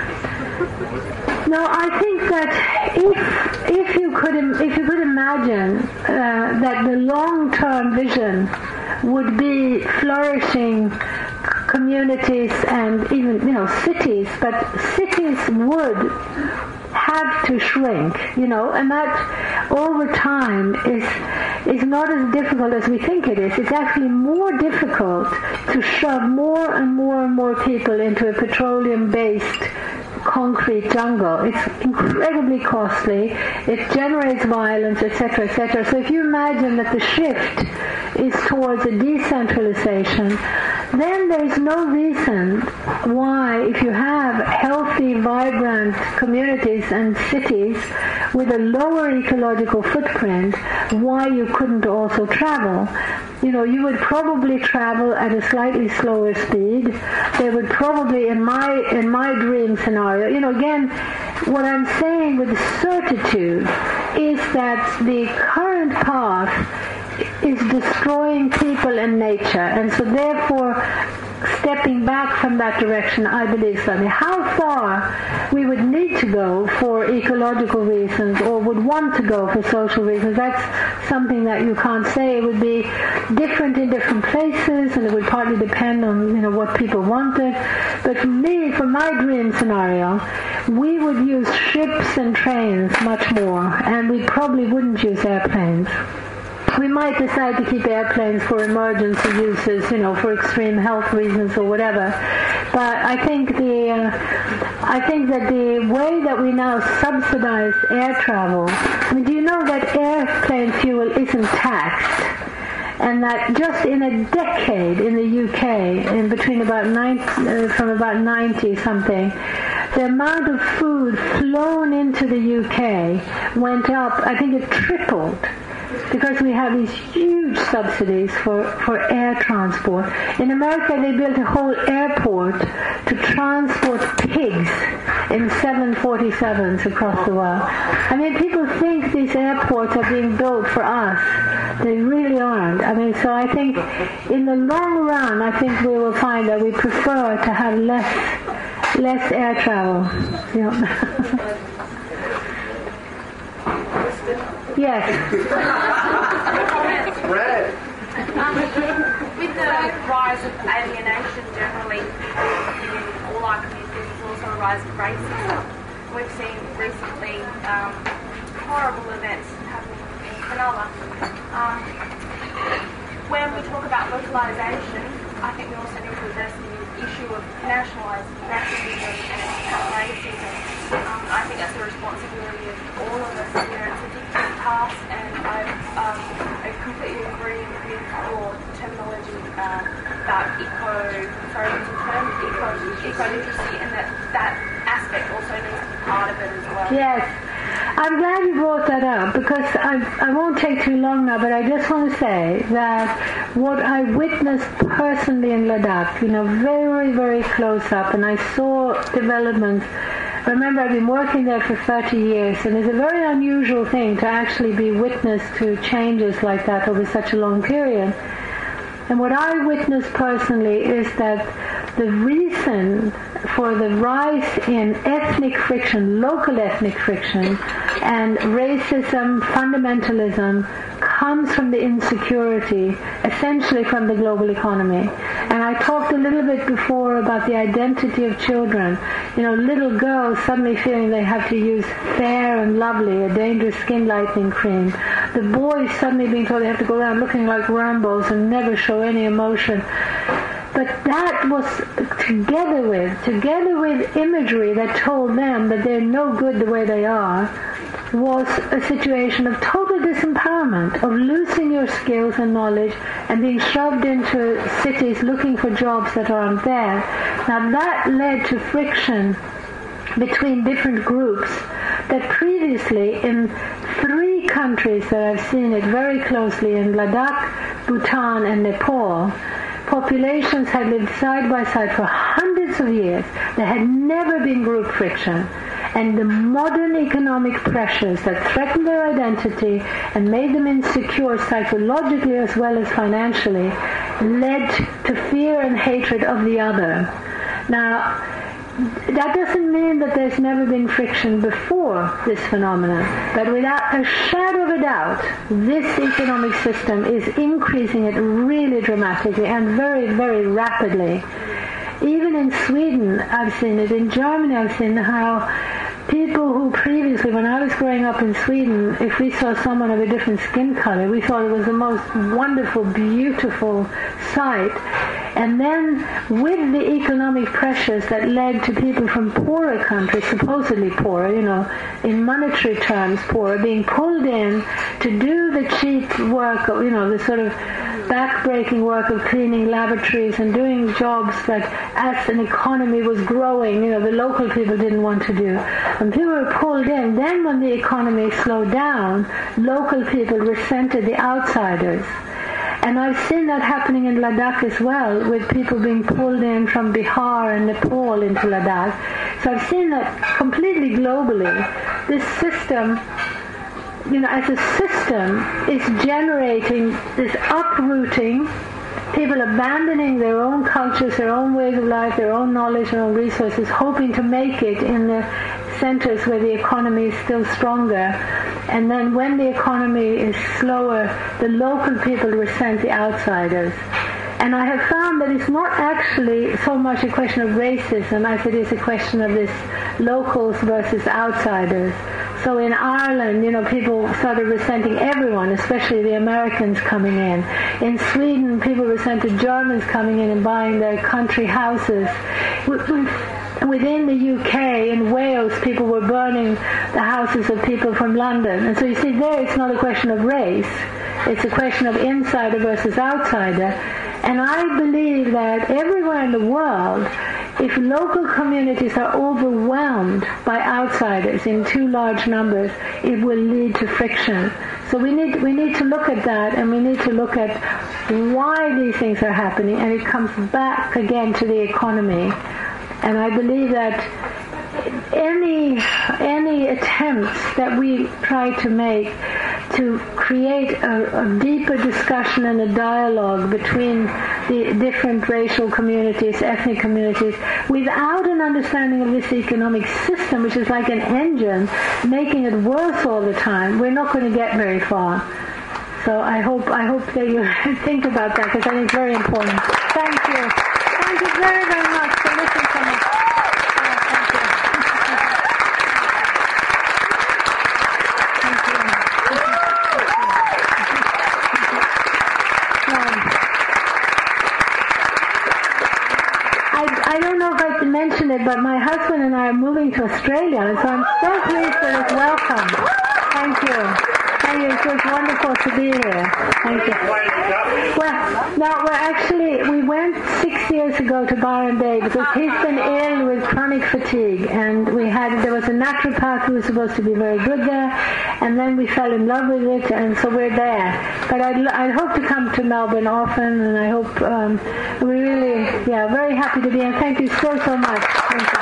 No, I think that if you could imagine that the long-term vision would be flourishing communities and even cities, but cities would have to shrink, and that over time is not as difficult as we think it is. It's actually more difficult to shove more and more and more people into a petroleum-based concrete jungle. It's incredibly costly. It generates violence, etc., etc. So if you imagine that the shift is towards a decentralization, then there's no reason why, if you have healthy, vibrant communities and cities with a lower ecological footprint, why you couldn't also travel. You would probably travel at a slightly slower speed. They would probably, in my dream scenario, again, what I'm saying with certitude is that the current path is destroying people and nature, and so therefore stepping back from that direction, I believe something. How far we would need to go for ecological reasons or would want to go for social reasons, that's something that you can't say. It would be different in different places, and it would partly depend on what people wanted. But for me, for my dream scenario, we would use ships and trains much more, and we probably wouldn't use airplanes. We might decide to keep airplanes for emergency uses, for extreme health reasons or whatever. But I think that the way that we now subsidize air travel, do you know that airplane fuel isn't taxed? And that just in a decade in the UK, in between from about 90 something, the amount of food flown into the UK went up. I think it tripled, because we have these huge subsidies for air transport. In America, they built a whole airport to transport pigs in 747s across the world. People think these airports are being built for us. They really aren't. So I think in the long run, I think we will find that we prefer to have less air travel. Yes. With the rise of alienation generally in all our communities, there's also a rise of racism. We've seen recently horrible events happening in Cronulla. When we talk about localisation, I think we also need to address the issue of nationalised nationalism and racism. I think that's the responsibility of all of us here. It's a difficult task, and I completely agree with your terminology about eco-literacy, and that aspect also needs to be part of it as well. Yes. I'm glad you brought that up because I won't take too long now, but I just want to say that what I witnessed personally in Ladakh, very, very close up, and I saw developments. Remember, I've been working there for 30 years, and it's a very unusual thing to actually be witness to changes like that over such a long period. And what I witnessed personally is that the reason for the rise in ethnic friction, local ethnic friction, and racism, fundamentalism, comes from the insecurity, essentially from the global economy. And I talked a little bit before about the identity of children. Little girls suddenly feeling they have to use Fair and Lovely, a dangerous skin lightening cream. The boys suddenly being told they have to go around looking like Rambos and never show any emotion. But that was together with imagery that told them that they're no good the way they are, was a situation of total disempowerment, of losing your skills and knowledge and being shoved into cities looking for jobs that aren't there. Now that led to friction between different groups that previously in 3 countries that I've seen it very closely, in Ladakh, Bhutan and Nepal, populations had lived side by side for hundreds of years. There had never been group friction. And the modern economic pressures that threatened their identity and made them insecure psychologically as well as financially led to fear and hatred of the other. Now, that doesn't mean that there's never been friction before this phenomenon, but without a shadow of a doubt, this economic system is increasing it really dramatically and very, very rapidly. Even in Sweden, I've seen it. In Germany, I've seen how people who previously, when I was growing up in Sweden, if we saw someone of a different skin color, we thought it was the most wonderful, beautiful sight. And then with the economic pressures that led to people from poorer countries, supposedly poorer, in monetary terms poorer, being pulled in to do the cheap work of, the sort of back-breaking work of cleaning lavatories and doing jobs that as an economy was growing, the local people didn't want to do. And people were pulled in. Then when the economy slowed down, local people resented the outsiders. And I've seen that happening in Ladakh as well, with people being pulled in from Bihar and Nepal into Ladakh. So I've seen that completely globally. This system, as a system, is generating this uprooting, people abandoning their own cultures, their own ways of life, their own knowledge, their own resources, hoping to make it in the centers where the economy is still stronger. And then when the economy is slower, the local people resent the outsiders. And I have found that it's not actually so much a question of racism as it is a question of this locals versus outsiders. So in Ireland, people started resenting everyone, especially the Americans coming in. In Sweden, people resented Germans coming in and buying their country houses. Within the UK, in Wales, people were burning the houses of people from London. And so you see there, it's not a question of race. It's a question of insider versus outsider. And I believe that everywhere in the world, if local communities are overwhelmed by outsiders in too large numbers, it will lead to friction. So we need to look at that, and we need to look at why these things are happening, and it comes back again to the economy. And I believe that any attempts that we try to make to create a deeper discussion and a dialogue between the different racial communities, ethnic communities, without an understanding of this economic system, which is like an engine, making it worse all the time, we're not going to get very far. So I hope that you think about that, because I think it's very important. Thank you. Thank you very, very much for listening to me. I don't know if I can mention it, but my husband and I are moving to Australia, and so I'm so pleased for this welcome. Thank you. Thank you. It was wonderful to be here. Thank you. We went 6 years ago to Byron Bay because he's been ill with chronic fatigue, and there was a naturopath who was supposed to be very good there, and then we fell in love with it, and so we're there. But I hope to come to Melbourne often, and I hope we're really, very happy to be here. Thank you so much. Thank you.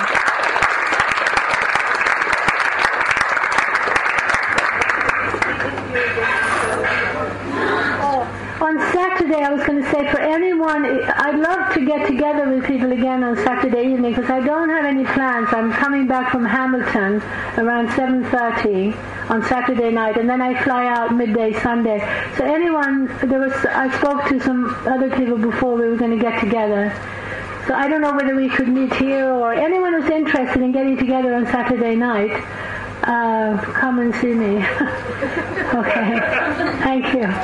On Saturday, I was going to say, for anyone, I'd love to get together with people again on Saturday evening because I don't have any plans. I'm coming back from Hamilton around 7:30 on Saturday night, and then I fly out midday Sunday. So I spoke to some other people before we were going to get together. So I don't know whether we could meet here, or anyone who's interested in getting together on Saturday night, come and see me. Okay. Thank you.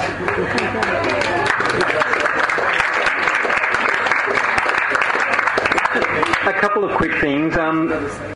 A couple of quick things.